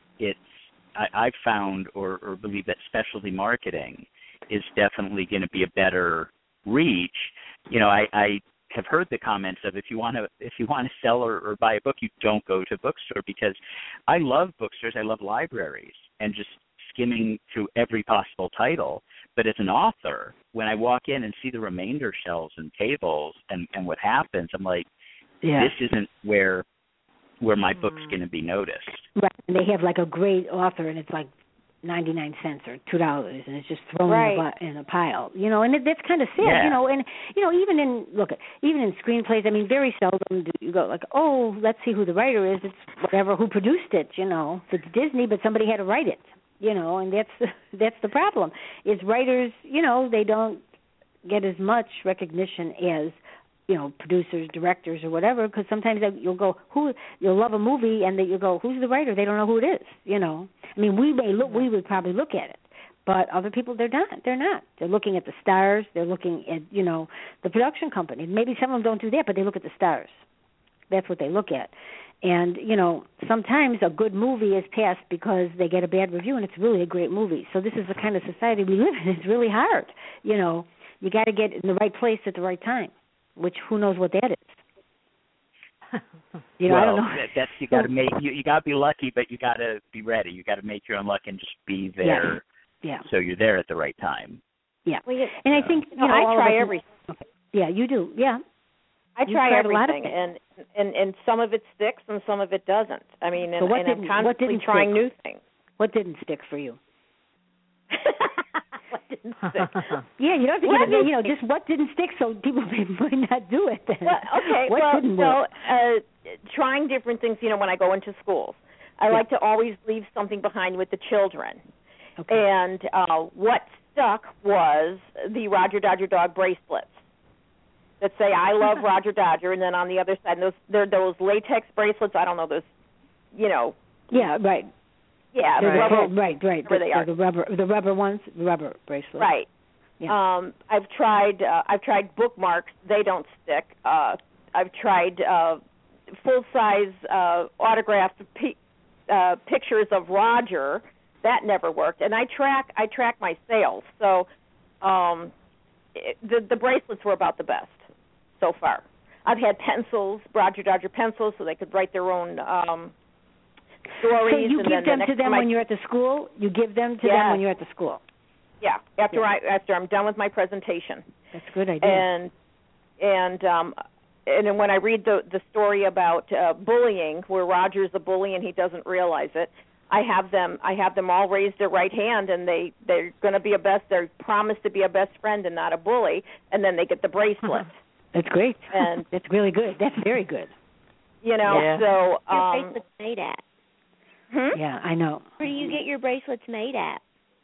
I've found or believe that specialty marketing is definitely going to be a better reach. You know, I have heard the comments of if you want to sell or buy a book, you don't go to a bookstore, because I love bookstores, I love libraries, and just skimming through every possible title. But as an author, when I walk in and see the remainder shelves and tables and what happens, I'm like, this isn't where my book's going to be noticed. Right, and they have like a great author, and it's like 99 cents or $2, and it's just thrown in a pile, you know, and that's kind of sad, you know. And you know, even in screenplays, I mean, very seldom do you go like, oh, let's see who the writer is. It's whatever who produced it, you know. If it's Disney, but somebody had to write it, you know, and that's the problem. Is writers, you know, they don't get as much recognition as, you know, producers, directors, or whatever, because sometimes you'll love a movie and you'll go, who's the writer? They don't know who it is, you know. I mean, we would probably look at it, but other people, they're not. They're looking at the stars. They're looking at, you know, the production company. Maybe some of them don't do that, but they look at the stars. That's what they look at. And, you know, sometimes a good movie is passed because they get a bad review, and it's really a great movie. So this is the kind of society we live in. It's really hard, you know. You got to get in the right place at the right time, which who knows what that is. You know, well, I don't know. That's you got to make you got to be lucky, but you got to be ready. You got to make your own luck and just be there. Yeah. So you're there at the right time. Yeah. Well, and I think you know, I try everything. Okay. Yeah, you do. Yeah. I try everything, and some of it sticks and some of it doesn't. I mean, and I'm constantly trying new things. What didn't stick for you? What didn't stick? Yeah, you don't have to give it, you know, just what didn't stick so people might not do it then. Well, okay, what didn't work? Trying different things, you know, when I go into schools. I like to always leave something behind with the children. Okay. And what stuck was the Roger Dodger dog bracelets that say, I love Roger Dodger, and then on the other side, those latex bracelets, I don't know, those, you know. Yeah, right. Yeah, right. Where they are. The rubber ones, rubber bracelets. Right. Yeah. I've tried bookmarks. They don't stick. I've tried full-size autographed pictures of Roger. That never worked. And I track my sales. So the bracelets were about the best so far. I've had pencils, Roger Dodger pencils, so they could write their own stories. So you give them to them when you're at the school? You give them to them when you're at the school? Yeah, after I'm done with my presentation. That's a good idea. And then when I read the story about bullying, where Roger's a bully and he doesn't realize it, I have them all raise their right hand, and they're going to be they're promised to be a best friend and not a bully, and then they get the bracelet. That's great. And that's really good. That's very good. You know, so your bracelets made at? Yeah, I know. Where do you get your bracelets made at?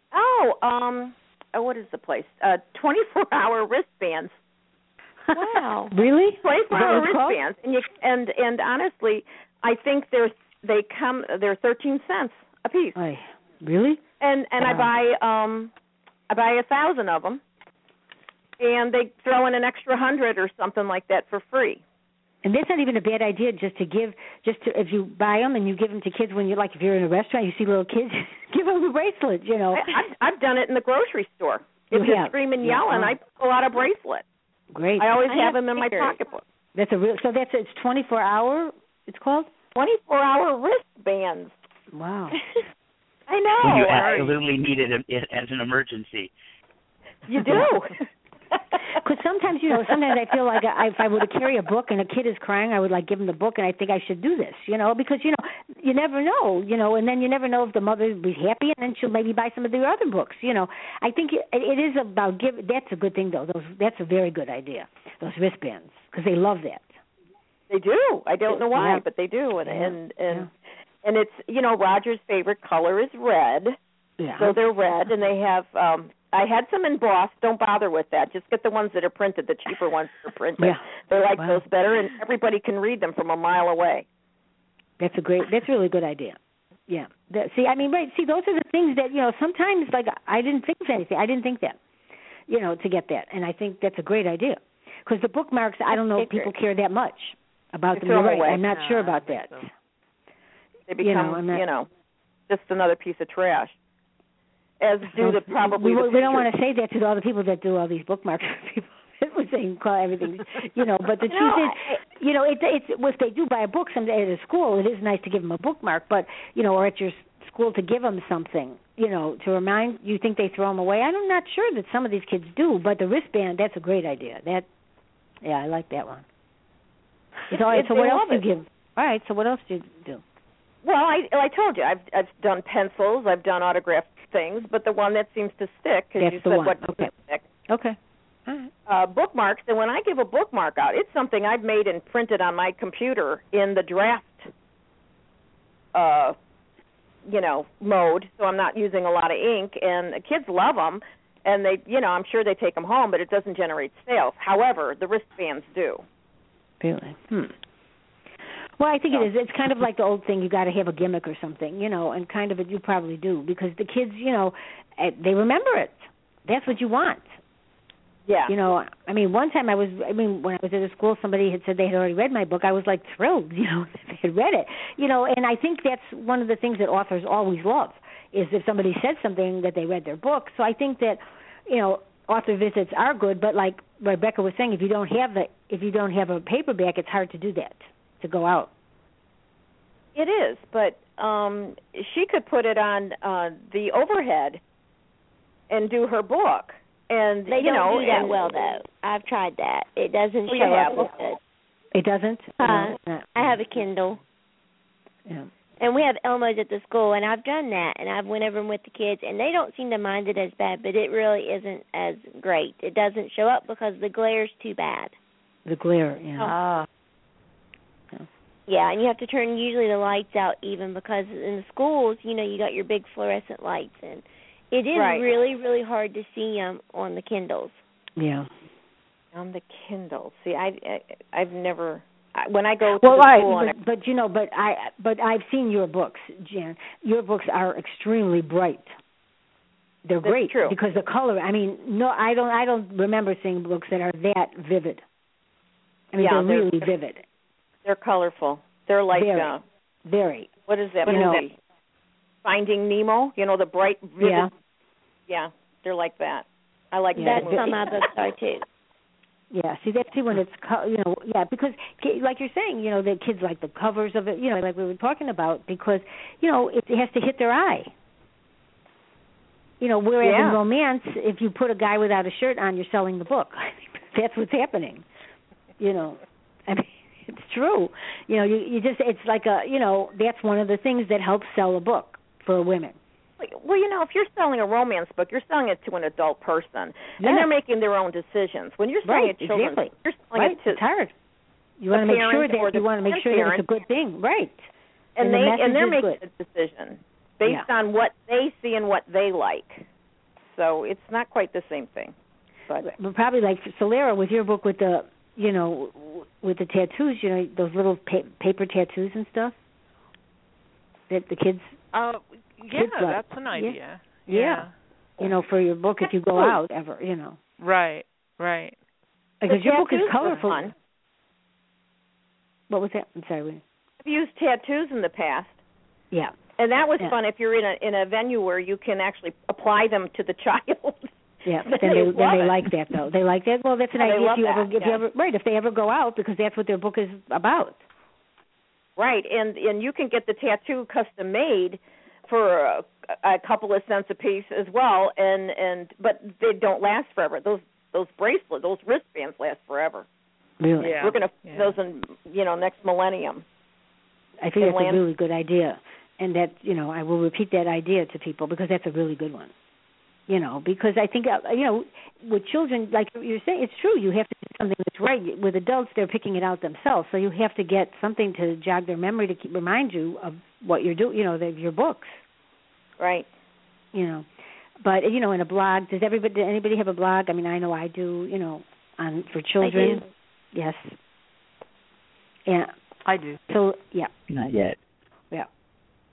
What is the place? 24-hour wristbands. Wow. Really? 24-hour wristbands, and honestly, I think they're 13 cents a piece. Really? And wow. I buy 1,000 of them, and they throw in an extra 100 or something like that for free. And that's not even a bad idea, if you buy them and you give them to kids when if you're in a restaurant, you see little kids, give them a bracelet, you know. I've done it in the grocery store. If you scream and yell, and I pull out a bracelet. Great. I always have them in my pocketbook. It's 24-hour, it's called? 24-hour wristbands. Wow. I know. You absolutely need it as an emergency. You do. Because sometimes I feel like if I were to carry a book and a kid is crying, I would give him the book, and I think I should do this, because, you never know, and then you never know if the mother will be happy, and then she'll maybe buy some of the other books, I think it is about that's a good thing, though. That's a very good idea, those wristbands, because they love that. They do. I don't know why, but they do. And it's, Roger's favorite color is red. Yeah. So they're red, and they have I had some embossed. Don't bother with that. Just get the ones that are printed, the cheaper ones that are printed. Yeah. They like those better, and everybody can read them from a mile away. That's a really good idea. Yeah. See, those are the things that, sometimes, like, I didn't think of anything. I didn't think that, to get that. And I think that's a great idea. Because the bookmarks, I don't know if people care that much about them. You're right. I'm not sure about that. So. They become, just another piece of trash. As do the probably. We don't want to say that to all the people that do all these bookmarks for people. We're saying call everything, But the truth is, it's if they do buy a book someday at a school, it is nice to give them a bookmark. But or at your school to give them something, to remind. You think they throw them away? I'm not sure that some of these kids do. But the wristband, that's a great idea. I like that one. So what else do you give? All right. So what else do you do? Well, I told you I've done pencils, I've done autographed things, but the one that seems to stick because you said what okay. Stick. Okay. All right. Bookmarks, and when I give a bookmark out, it's something I've made and printed on my computer in the draft, mode. So I'm not using a lot of ink, and the kids love them, and they, I'm sure they take them home, but it doesn't generate sales. However, the wristbands do. Really? Well, I think it is. It's kind of like the old thing, you got to have a gimmick or something, and kind of you probably do, because the kids, they remember it. That's what you want. Yeah. One time when I was at a school, somebody had said they had already read my book. I was like thrilled, that they had read it. And I think that's one of the things that authors always love, is if somebody said something that they read their book. So I think that, author visits are good, but like Rebecca was saying, if you don't have a paperback, it's hard to do that, to go out. It is, but she could put it on the overhead and do her book. And they don't do that well, though. I've tried that. It doesn't show up as good. It doesn't? I have a Kindle. Yeah. And we have Elmo's at the school, and I've done that, and I've went over them with the kids, and they don't seem to mind it as bad, but it really isn't as great. It doesn't show up because the glare's too bad. The glare, yeah. Yeah, and you have to turn usually the lights out even, because in the schools, you got your big fluorescent lights, and it is really, really hard to see them on the Kindles. Yeah. On the Kindle. See, I've never. When I go to the school, but I've seen your books, Jan. Your books are extremely bright. They're great. True. Because the color. I don't remember seeing books that are that vivid. They're really vivid. They're colorful. They're like very. What is that movie? Finding Nemo. The bright, vivid. Yeah. Yeah, they're like that. I like that. That's how my books are too. Yeah, see, that's when it's, because like you're saying, the kids like the covers of it, like we were talking about, because, it has to hit their eye. Whereas in romance, if you put a guy without a shirt on, you're selling the book. That's what's happening. It's true. You just, it's like that's one of the things that helps sell a book for women. Well, if you're selling a romance book, you're selling it to an adult person, and they're making their own decisions. When you're selling it to children, you're selling it to it's hard. You want to make sure that it's a good thing, right? And they're making a decision based on what they see and what they like. So it's not quite the same thing. But probably like Solera with your book with the with the tattoos, those little paper tattoos and stuff that the kids. That's an idea. Yeah. For your book if you go out ever, Right. Because your book is colorful. Fun. What was that? I'm sorry. I've used tattoos in the past. Yeah. And that was fun if you're in a venue where you can actually apply them to the child. Yeah, then they like that though. They like that. Well, that's an idea if they ever go out, because that's what their book is about. Right, and you can get the tattoo custom made for a couple of cents a piece as well, but they don't last forever. Those bracelets, those wristbands last forever. Really? Yeah. We're going to those in next millennium. I think that's a really good idea, and that I will repeat that idea to people, because that's a really good one. Because I think with children, like you're saying, it's true. You have to do something that's right. With adults, they're picking it out themselves, so you have to get something to jog their memory to remind you of what you're doing. Your books. Right. But in a blog, does anybody have a blog? I know I do. For children. I do. Yes. Yeah. I do. So yeah. Not yet. Yeah.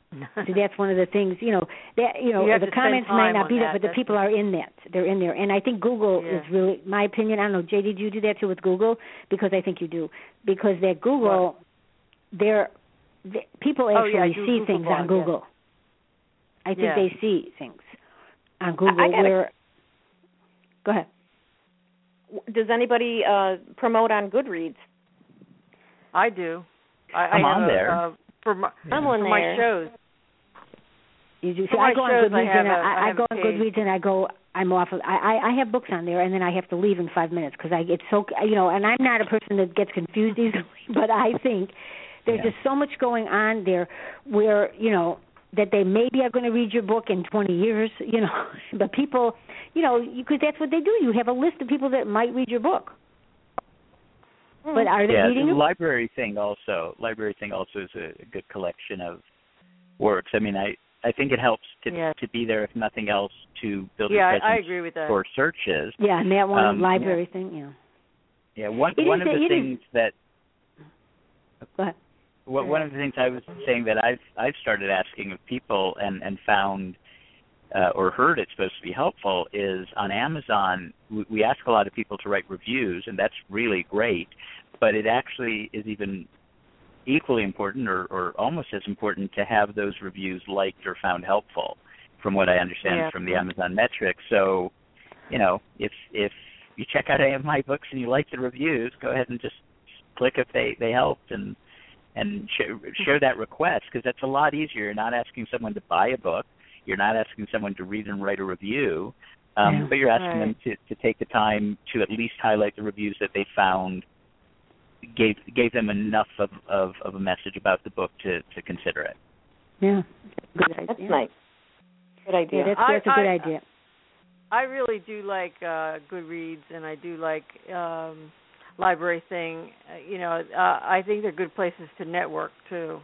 So that's one of the things, the comments might not be there, but the people are in that. They're in there. And I think Google is really, my opinion, I don't know, JD, do you do that too with Google? Because I think you do. Because that Google, people actually see Google things on Google. I think they see things on Google Go ahead. Does anybody promote on Goodreads? I do. I'm on there. For my shows. You do. See, I go on Goodreads I go on Goodreads and I'm off of, I have books on there and then I have to leave in 5 minutes because I get so, and I'm not a person that gets confused easily, but I think there's just so much going on there where, that they maybe are going to read your book in 20 years, but people, because that's what they do. You have a list of people that might read your book. But are they reading the it? Library Thing also is a good collection of works. I mean, I think it helps to be there, if nothing else, to build a presence I agree with that. for searches. Yeah, and that one Library Thing, Yeah, one of the things that... Go ahead. One of the things I was saying that I've started asking of people and found or heard it's supposed to be helpful is on Amazon, we ask a lot of people to write reviews, and that's really great, but it actually is even equally important or almost as important to have those reviews liked or found helpful, from what I understand from the Amazon metrics. So, if you check out any of my books and you like the reviews, go ahead and just click if they helped and share that request, because that's a lot easier. You're not asking someone to buy a book. You're not asking someone to read and write a review, but you're asking them to take the time to at least highlight the reviews that they found gave them enough of a message about the book to consider it. Yeah, good idea. That's nice. Good idea. Yeah, that's a good idea. I really do like Goodreads, and I do like Library Thing. I think they're good places to network too.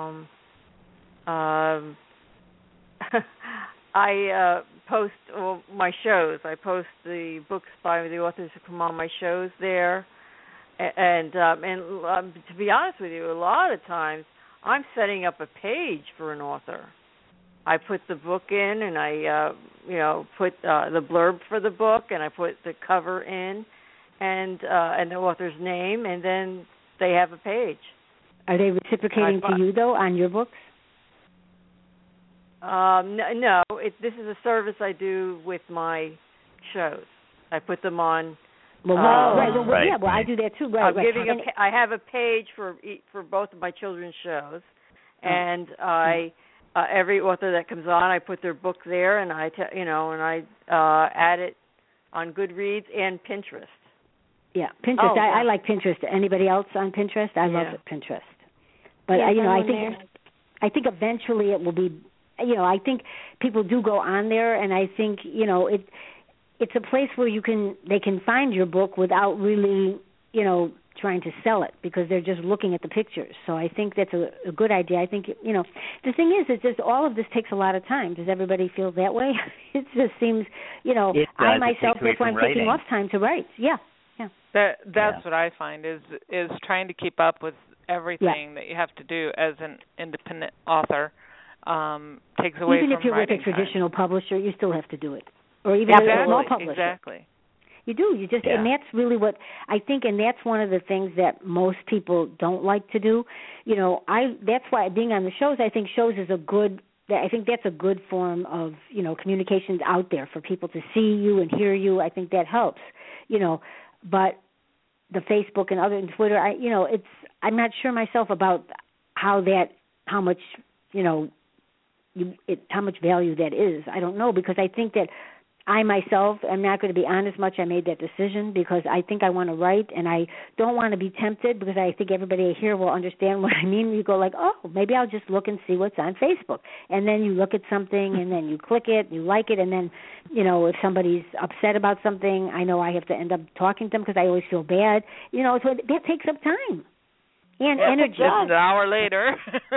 I post my shows. I post the books by the authors who come on my shows there, and to be honest with you, a lot of times I'm setting up a page for an author. I put the book in, and I put the blurb for the book, and I put the cover in, and the author's name, and then they have a page. Are they reciprocating to you though on your books? No. This is a service I do with my shows. I put them on. I do that too. Right. I have a page for both of my children's shows, and every author that comes on, I put their book there, and I add it on Goodreads and Pinterest. Yeah, Pinterest. I like Pinterest. Anybody else on Pinterest? I love Pinterest. But I think eventually it will be. I think people do go on there, and I think it's a place where they can find your book without really trying to sell it, because they're just looking at the pictures. So I think that's a good idea. I think the thing is, it's just all of this takes a lot of time. Does everybody feel that way? It just seems I myself, that's why I'm taking off time to write. Yeah. That's what I find is trying to keep up with everything that you have to do as an independent author. Takes away even from if you're with a traditional publisher, you still have to do it, or even a small publisher. Exactly. You do. You just, and that's really what I think, and that's one of the things that most people don't like to do. That's why being on the shows, I think shows is a good. I think that's a good form of communications out there for people to see you and hear you. I think that helps. But the Facebook and Twitter, I'm not sure myself about how much how much value that is. I don't know, because I think that I myself am not going to be on as much. I made that decision because I think I want to write, and I don't want to be tempted, because I think everybody here will understand what I mean. You go like, maybe I'll just look and see what's on Facebook. And then you look at something, and then you click it, you like it, and then, if somebody's upset about something, I know I have to end up talking to them because I always feel bad. So that takes up time. And energy. Just an hour later.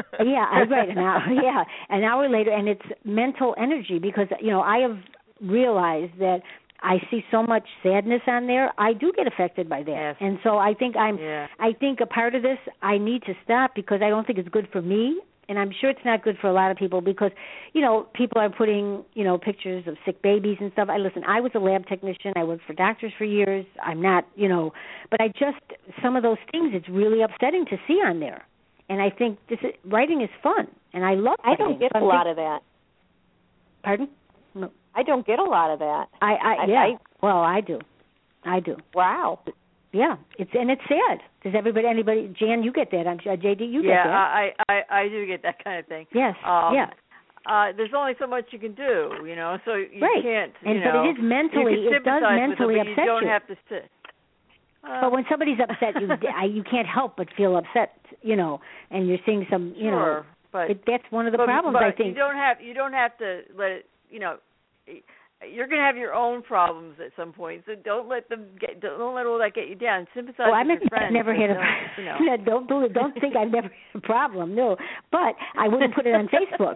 An hour later, and it's mental energy, because I have realized that I see so much sadness on there. I do get affected by that, and so I think I think a part of this I need to stop, because I don't think it's good for me, And I'm sure it's not good for a lot of people because, people are putting, pictures of sick babies and stuff. I was a lab technician. I worked for doctors for years. I'm not, but some of those things, it's really upsetting to see on there. And I think writing is fun, and I love writing. I don't get a lot of that. Pardon? No. I don't get a lot of that. Well, I do. Wow. Yeah, it's sad. Does anybody? Jan, you get that? I'm sure. JD, you get that? Yeah, I do get that kind of thing. Yes. There's only so much you can do, so you can't. But it is mentally. It does mentally upset you. You don't have to sit. But when somebody's upset, you can't help but feel upset, and you're seeing some, Sure, but that's one of the problems. But I think you don't have to let it. You're going to have your own problems at some point, so don't let all that get you down. Sympathize with your friends. I've never had a don't think I've never had a problem. No, but I wouldn't put it on Facebook.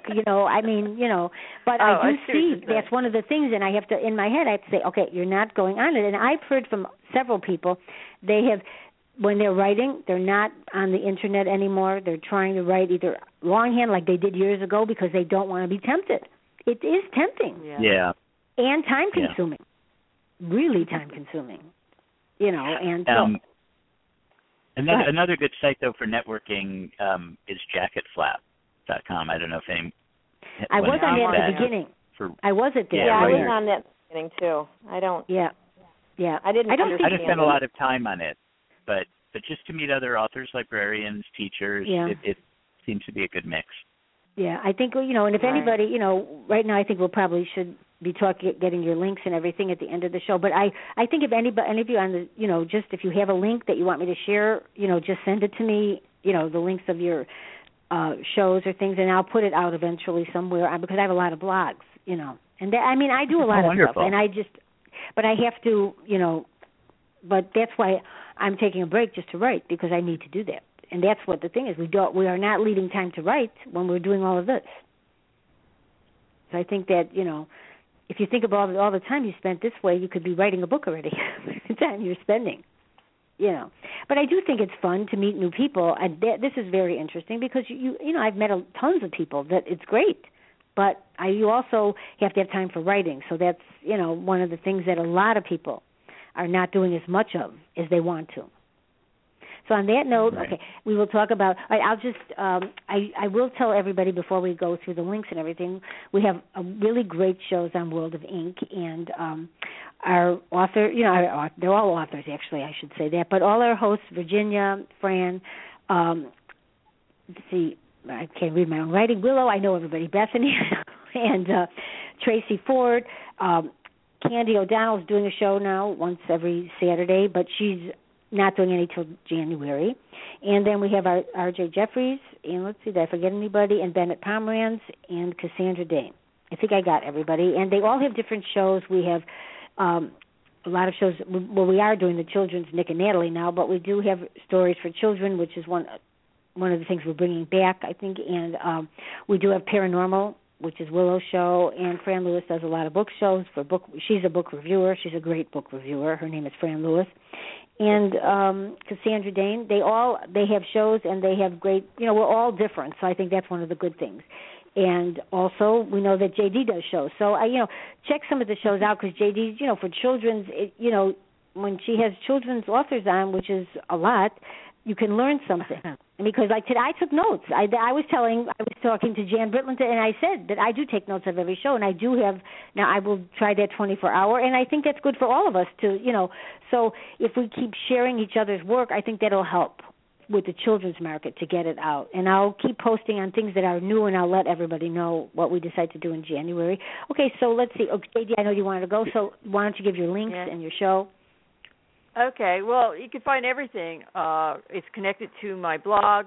But I do see that's one of the things, and I have to in my head I have to say, okay, you're not going on it. And I've heard from several people, when they're writing, they're not on the internet anymore. They're trying to write either longhand like they did years ago because they don't want to be tempted. It is tempting. Yeah. And time-consuming, really time-consuming, and another good site, though, for networking is jacketflap.com. I don't know if any... I was on that at the beginning. I was at there. Yeah, I was on that at the beginning, too. I don't... Yeah. I don't spend a lot of time on it, but just to meet other authors, librarians, teachers, it seems to be a good mix. Yeah, I think, and if anybody, right now I think we'll probably should be getting your links and everything at the end of the show. But I think if any of you on the, just if you have a link that you want me to share, just send it to me, the links of your shows or things, and I'll put it out eventually somewhere because I have a lot of blogs, and I do a lot of stuff, and but I have to, but that's why I'm taking a break just to write because I need to do that. And that's what the thing is. We are not leaving time to write when we're doing all of this. So I think that, if you think about all the time you spent this way, you could be writing a book already. The time you're spending, But I do think it's fun to meet new people. And this is very interesting because, I've met tons of people that it's great. But you also have to have time for writing. So that's, one of the things that a lot of people are not doing as much of as they want to. So on that note, okay, we will talk about. I'll just. I will tell everybody before we go through the links and everything. We have really great shows on World of Ink, and our author. They're all authors actually. I should say that, but all our hosts, Virginia, Fran. Let's see, I can't read my own writing. Willow, I know everybody. Bethany, and Tracy Ford. Candy O'Donnell's doing a show now once every Saturday, but she's not doing any till January. And then we have our R.J. Jeffries, and let's see, did I forget anybody? And Bennett Pomeranz and Cassandra Dane. I think I got everybody. And they all have different shows. We have a lot of shows. Well, we are doing the children's Nick and Natalie now, but we do have stories for children, which is one of the things we're bringing back, I think. And we do have Paranormal, which is Willow's show, and Fran Lewis does a lot of book shows for book. She's a book reviewer. She's a great book reviewer. Her name is Fran Lewis. And Cassandra Dane, they have shows and they have great, we're all different, so I think that's one of the good things. And also, we know that JD does shows. So, check some of the shows out because JD, for children's, when she has children's authors on, which is a lot, you can learn something. Because like today, I took notes. I was talking to Jan Britland, and I said that I do take notes of every show, and I do have, now I will try that 24-hour, and I think that's good for all of us to, so if we keep sharing each other's work, I think that'll help with the children's market to get it out. And I'll keep posting on things that are new, and I'll let everybody know what we decide to do in January. Okay, so let's see. Okay, JD, I know you wanted to go, so why don't you give your links and your show? Okay, well, you can find everything. It's connected to my blog,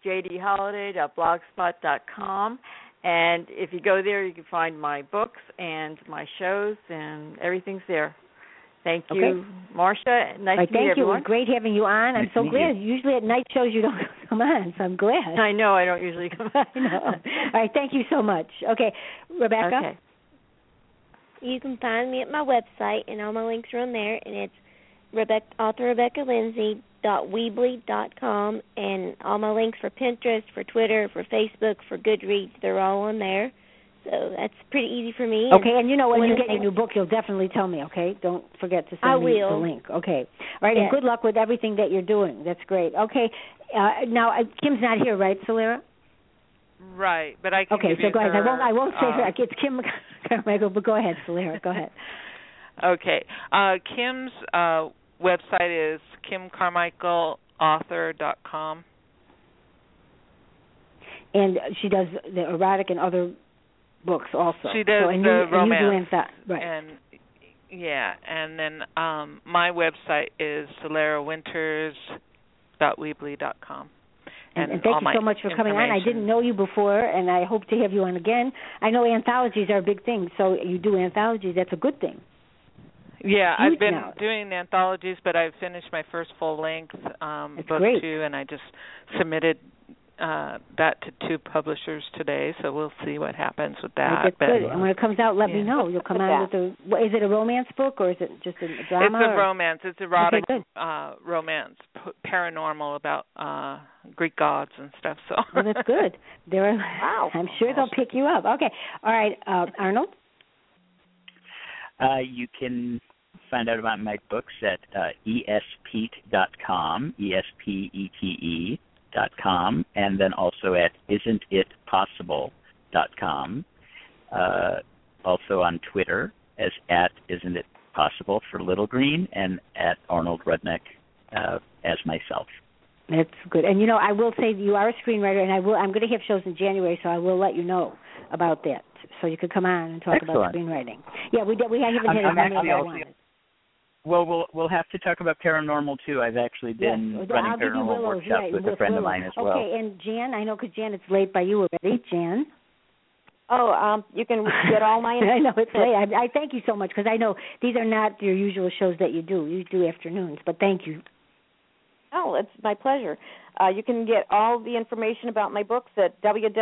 jdholiday.blogspot.com. And if you go there, you can find my books and my shows, and everything's there. Thank you, Marcia. Nice to meet everyone. Thank you. It was great having you on. I'm so glad. Usually at night shows you don't come on, so I'm glad. I know. I don't usually come on. I know. All right, thank you so much. Okay, Rebecca? Okay. You can find me at my website, and all my links are on there, and it's authorRebeccaLindsay.weebly.com, and all my links for Pinterest, for Twitter, for Facebook, for Goodreads, they're all on there. So that's pretty easy for me. Okay, and when you get your new book, you'll definitely tell me, okay? Don't forget to send me the link. Okay. All right, and good luck with everything that you're doing. That's great. Okay, now Kim's not here, right, Solera? Right, but I can give so you go ahead. her, I won't say her. It's Kim Carmichael, but go ahead, Solera. Go ahead. Okay. Kim's website is kimcarmichaelauthor.com. And she does the erotic and other books also. She does the romance. Right. And then my website is solerawinters.weebly.com. And thank you so much for coming on. I didn't know you before, and I hope to have you on again. I know anthologies are a big thing, so you do anthologies. That's a good thing. Yeah, I've been doing anthologies, but I've finished my first full-length book, too, and I just submitted that to 2 publishers today, so we'll see what happens with that. That's good. And when it comes out, let me know. You'll come out with is it a romance book, or is it just a drama? It's a romance. It's erotic romance, paranormal, about Greek gods and stuff. So that's good. Wow. I'm sure they'll pick you up. Okay. All right, Arnold? You can find out about my books at espete.com, espete.com, and then also at isn'titpossible.com. Also on Twitter as at isn'titpossible for Little Green, and at Arnold Rudnick as myself. That's good. And I will say you are a screenwriter, and I'm going to have shows in January, so I will let you know about that, so you could come on and talk about screenwriting. Yeah, we haven't had a moment that I wanted. Well, we'll have to talk about paranormal too. I've actually been running paranormal workshops with a friend of mine as well. Okay, and Jan, I know because Jan, it's late by you already. Jan. Oh, you can get all my. I know it's late. I thank you so much because I know these are not your usual shows that you do. You do afternoons, but thank you. Oh, it's my pleasure. You can get all the information about my books at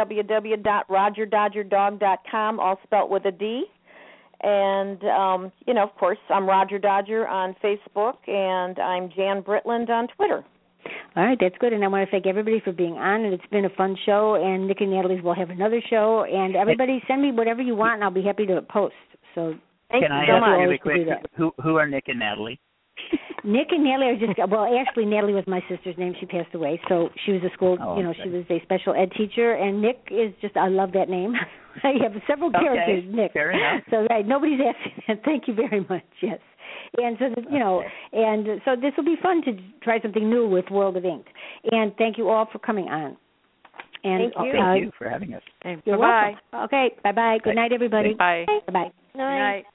www.rogerdodgerdog.com, all spelt with a D. And, of course, I'm Roger Dodger on Facebook, and I'm Jan Britland on Twitter. All right, that's good. And I want to thank everybody for being on, and it's been a fun show. And Nick and Natalie's will have another show. And everybody, send me whatever you want, and I'll be happy to post. So thank you so much. Really quick, who are Nick and Natalie? Nick and Natalie are just, actually Natalie was my sister's name. She passed away. So she was a school, she was a special ed teacher. And Nick is just, I love that name. I have several characters, Nick. Fair enough. So nobody's asking that. Thank you very much, yes. And so, and so this will be fun to try something new with World of Ink. And thank you all for coming on. And, thank you. Thank you for having us. You're welcome. Okay, bye-bye. Good night, everybody. Bye. Bye-bye. Night.